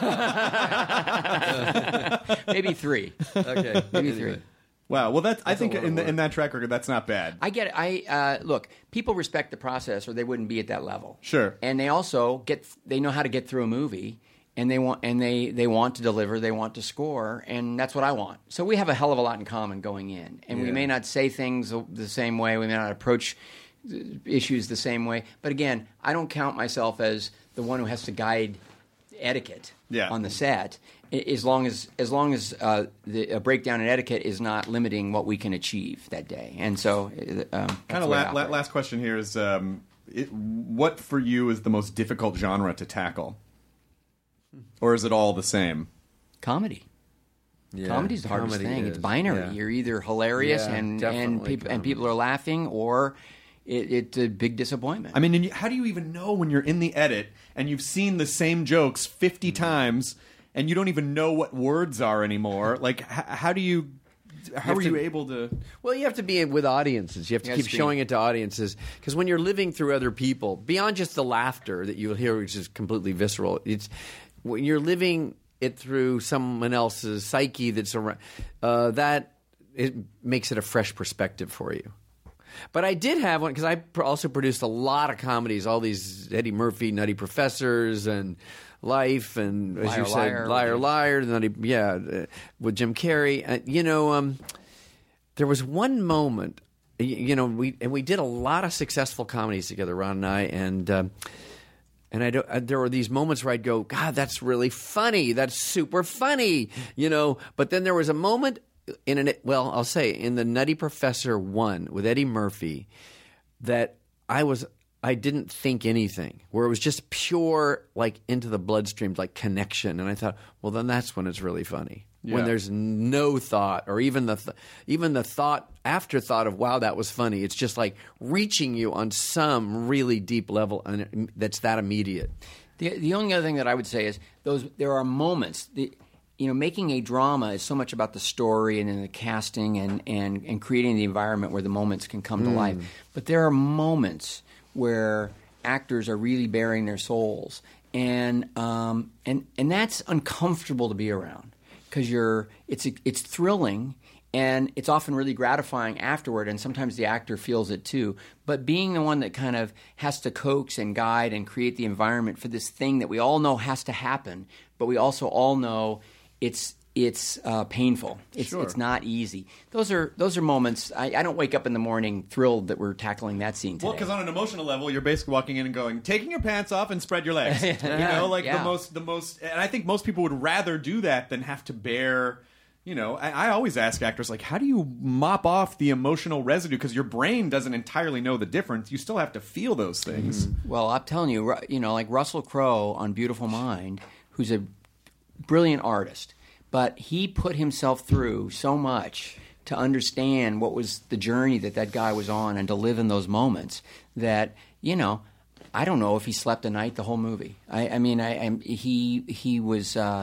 Maybe three. Okay. Maybe anyway. three. Wow. Well, that's, I That's a think lot of in, the, work. in that track record, that's not bad. I get it. I uh, look. People respect the process, or they wouldn't be at that level. Sure. And they also get. They know how to get through a movie, and they want. And they they want to deliver. They want to score, and that's what I want. So we have a hell of a lot in common going in, and we Yeah. may not say things the same way. We may not approach issues the same way. But again, I don't count myself as the one who has to guide etiquette Yeah. on the set. I- As long as as long as uh, the a breakdown in etiquette is not limiting what we can achieve that day, and so uh, um, Kind of la- la- last question here is, um, it, what for you is the most difficult genre to tackle? Or is it all the same? comedy. Yeah, Comedy's the hardest comedy thing. is, It's binary. yeah. You're either hilarious Yeah, and and definitely people and comedy. people are laughing, or it, it's a big disappointment. I mean, and you, how do you even know when you're in the edit and you've seen the same jokes fifty times and you don't even know what words are anymore? Like, h- how do you... How have are to- you able to... Well, you have to be with audiences. You have to You keep gotta be- showing it to audiences because when you're living through other people, beyond just the laughter that you'll hear, which is completely visceral, it's when you're living it through someone else's psyche that's around. Uh, that it makes it a fresh perspective for you. But I did have one because I pr- also produced a lot of comedies, all these Eddie Murphy, Nutty Professors, and Life, and as Liar, you said, Liar. Liar, Liar, Nutty, yeah, uh, with Jim Carrey. Uh, you know, um, there was one moment, y- you know, we and we did a lot of successful comedies together, Ron and I, and. Um, And I don't, uh, there were these moments where I'd go, God, that's really funny. That's super funny, you know. But then there was a moment in an, well, I'll say in the Nutty Professor one with Eddie Murphy that I was, I didn't think anything, where it was just pure, like into the bloodstream, like connection. And I thought, well, then that's when it's really funny. When Yeah. there's no thought, or even the th- even the thought afterthought of wow, that was funny. It's just like reaching you on some really deep level, and that's that immediate. The the only other thing that I would say is those there are moments. The, you know, making a drama is so much about the story and then the casting and, and, and creating the environment where the moments can come to life. But there are moments where actors are really bearing their souls, and um, and and that's uncomfortable to be around because you're it's it's thrilling. And it's often really gratifying afterward, and sometimes the actor feels it too. But being the one that kind of has to coax and guide and create the environment for this thing that we all know has to happen, but we also all know it's it's uh, painful. It's Sure. it's not easy. Those are those are moments. I, I don't wake up in the morning thrilled that we're tackling that scene today. Well, because on an emotional level, you're basically walking in and going, taking your pants off and spread your legs. You know, like Yeah. the most, the most, and I think most people would rather do that than have to bear. You know, I, I always ask actors, like, how do you mop off the emotional residue? Because your brain doesn't entirely know the difference. You still have to feel those things. Well, I'm telling you, Ru- you know, like Russell Crowe on Beautiful Mind, who's a brilliant artist, but he put himself through so much to understand what was the journey that that guy was on and to live in those moments that, you know, I don't know if he slept a night the whole movie. I, I mean, I, I he he was. Uh,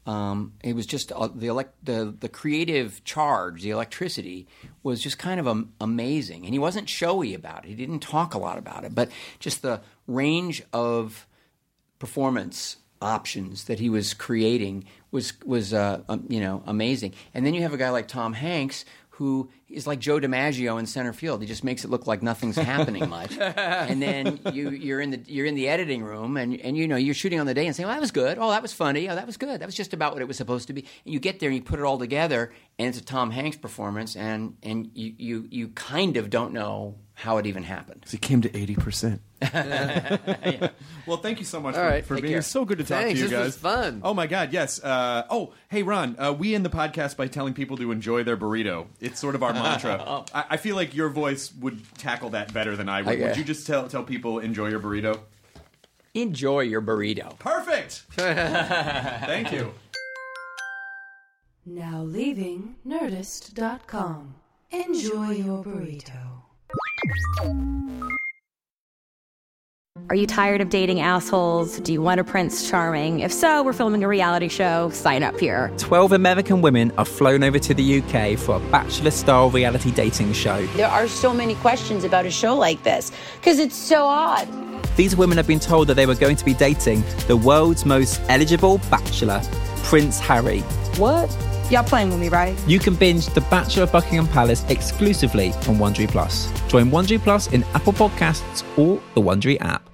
Um, it was just uh, the, elect- the the creative charge, the electricity was just kind of um, amazing. And he wasn't showy about it. He didn't talk a lot about it, but just the range of performance options that he was creating was was uh, um, you know amazing. And then you have a guy like Tom Hanks, who is like Joe DiMaggio in center field. He just makes it look like nothing's happening much. And then you, you're in the you're in the editing room, and and you know you're shooting on the day and saying, "Well, that was good. Oh, that was funny. Oh, that was good. That was just about what it was supposed to be." And you get there and you put it all together, and it's a Tom Hanks performance, and and you you, you kind of don't know how it even happened. So he came to eighty percent. Yeah. Well, thank you so much for, right, for being care. here. It's so good to talk Thanks, to you this guys. was fun. Oh my God, yes. Uh, oh, hey Ron, uh, we end the podcast by telling people to enjoy their burrito. It's sort of our mantra. Oh. I, I feel like your voice would tackle that better than I would. Okay. Would you just tell tell people enjoy your burrito? Enjoy your burrito. Perfect. Thank you. Now leaving Nerdist dot com. Enjoy your burrito. Are you tired of dating assholes? Do you want a Prince Charming? If so, we're filming a reality show. Sign up here. twelve American women are flown over to the U K for a bachelor-style reality dating show. There are so many questions about a show like this because it's so odd. These women have been told that they were going to be dating the world's most eligible bachelor, Prince Harry. What? Y'all playing with me, right? You can binge The Bachelor of Buckingham Palace exclusively on Wondery Plus. Join Wondery Plus in Apple Podcasts or the Wondery app.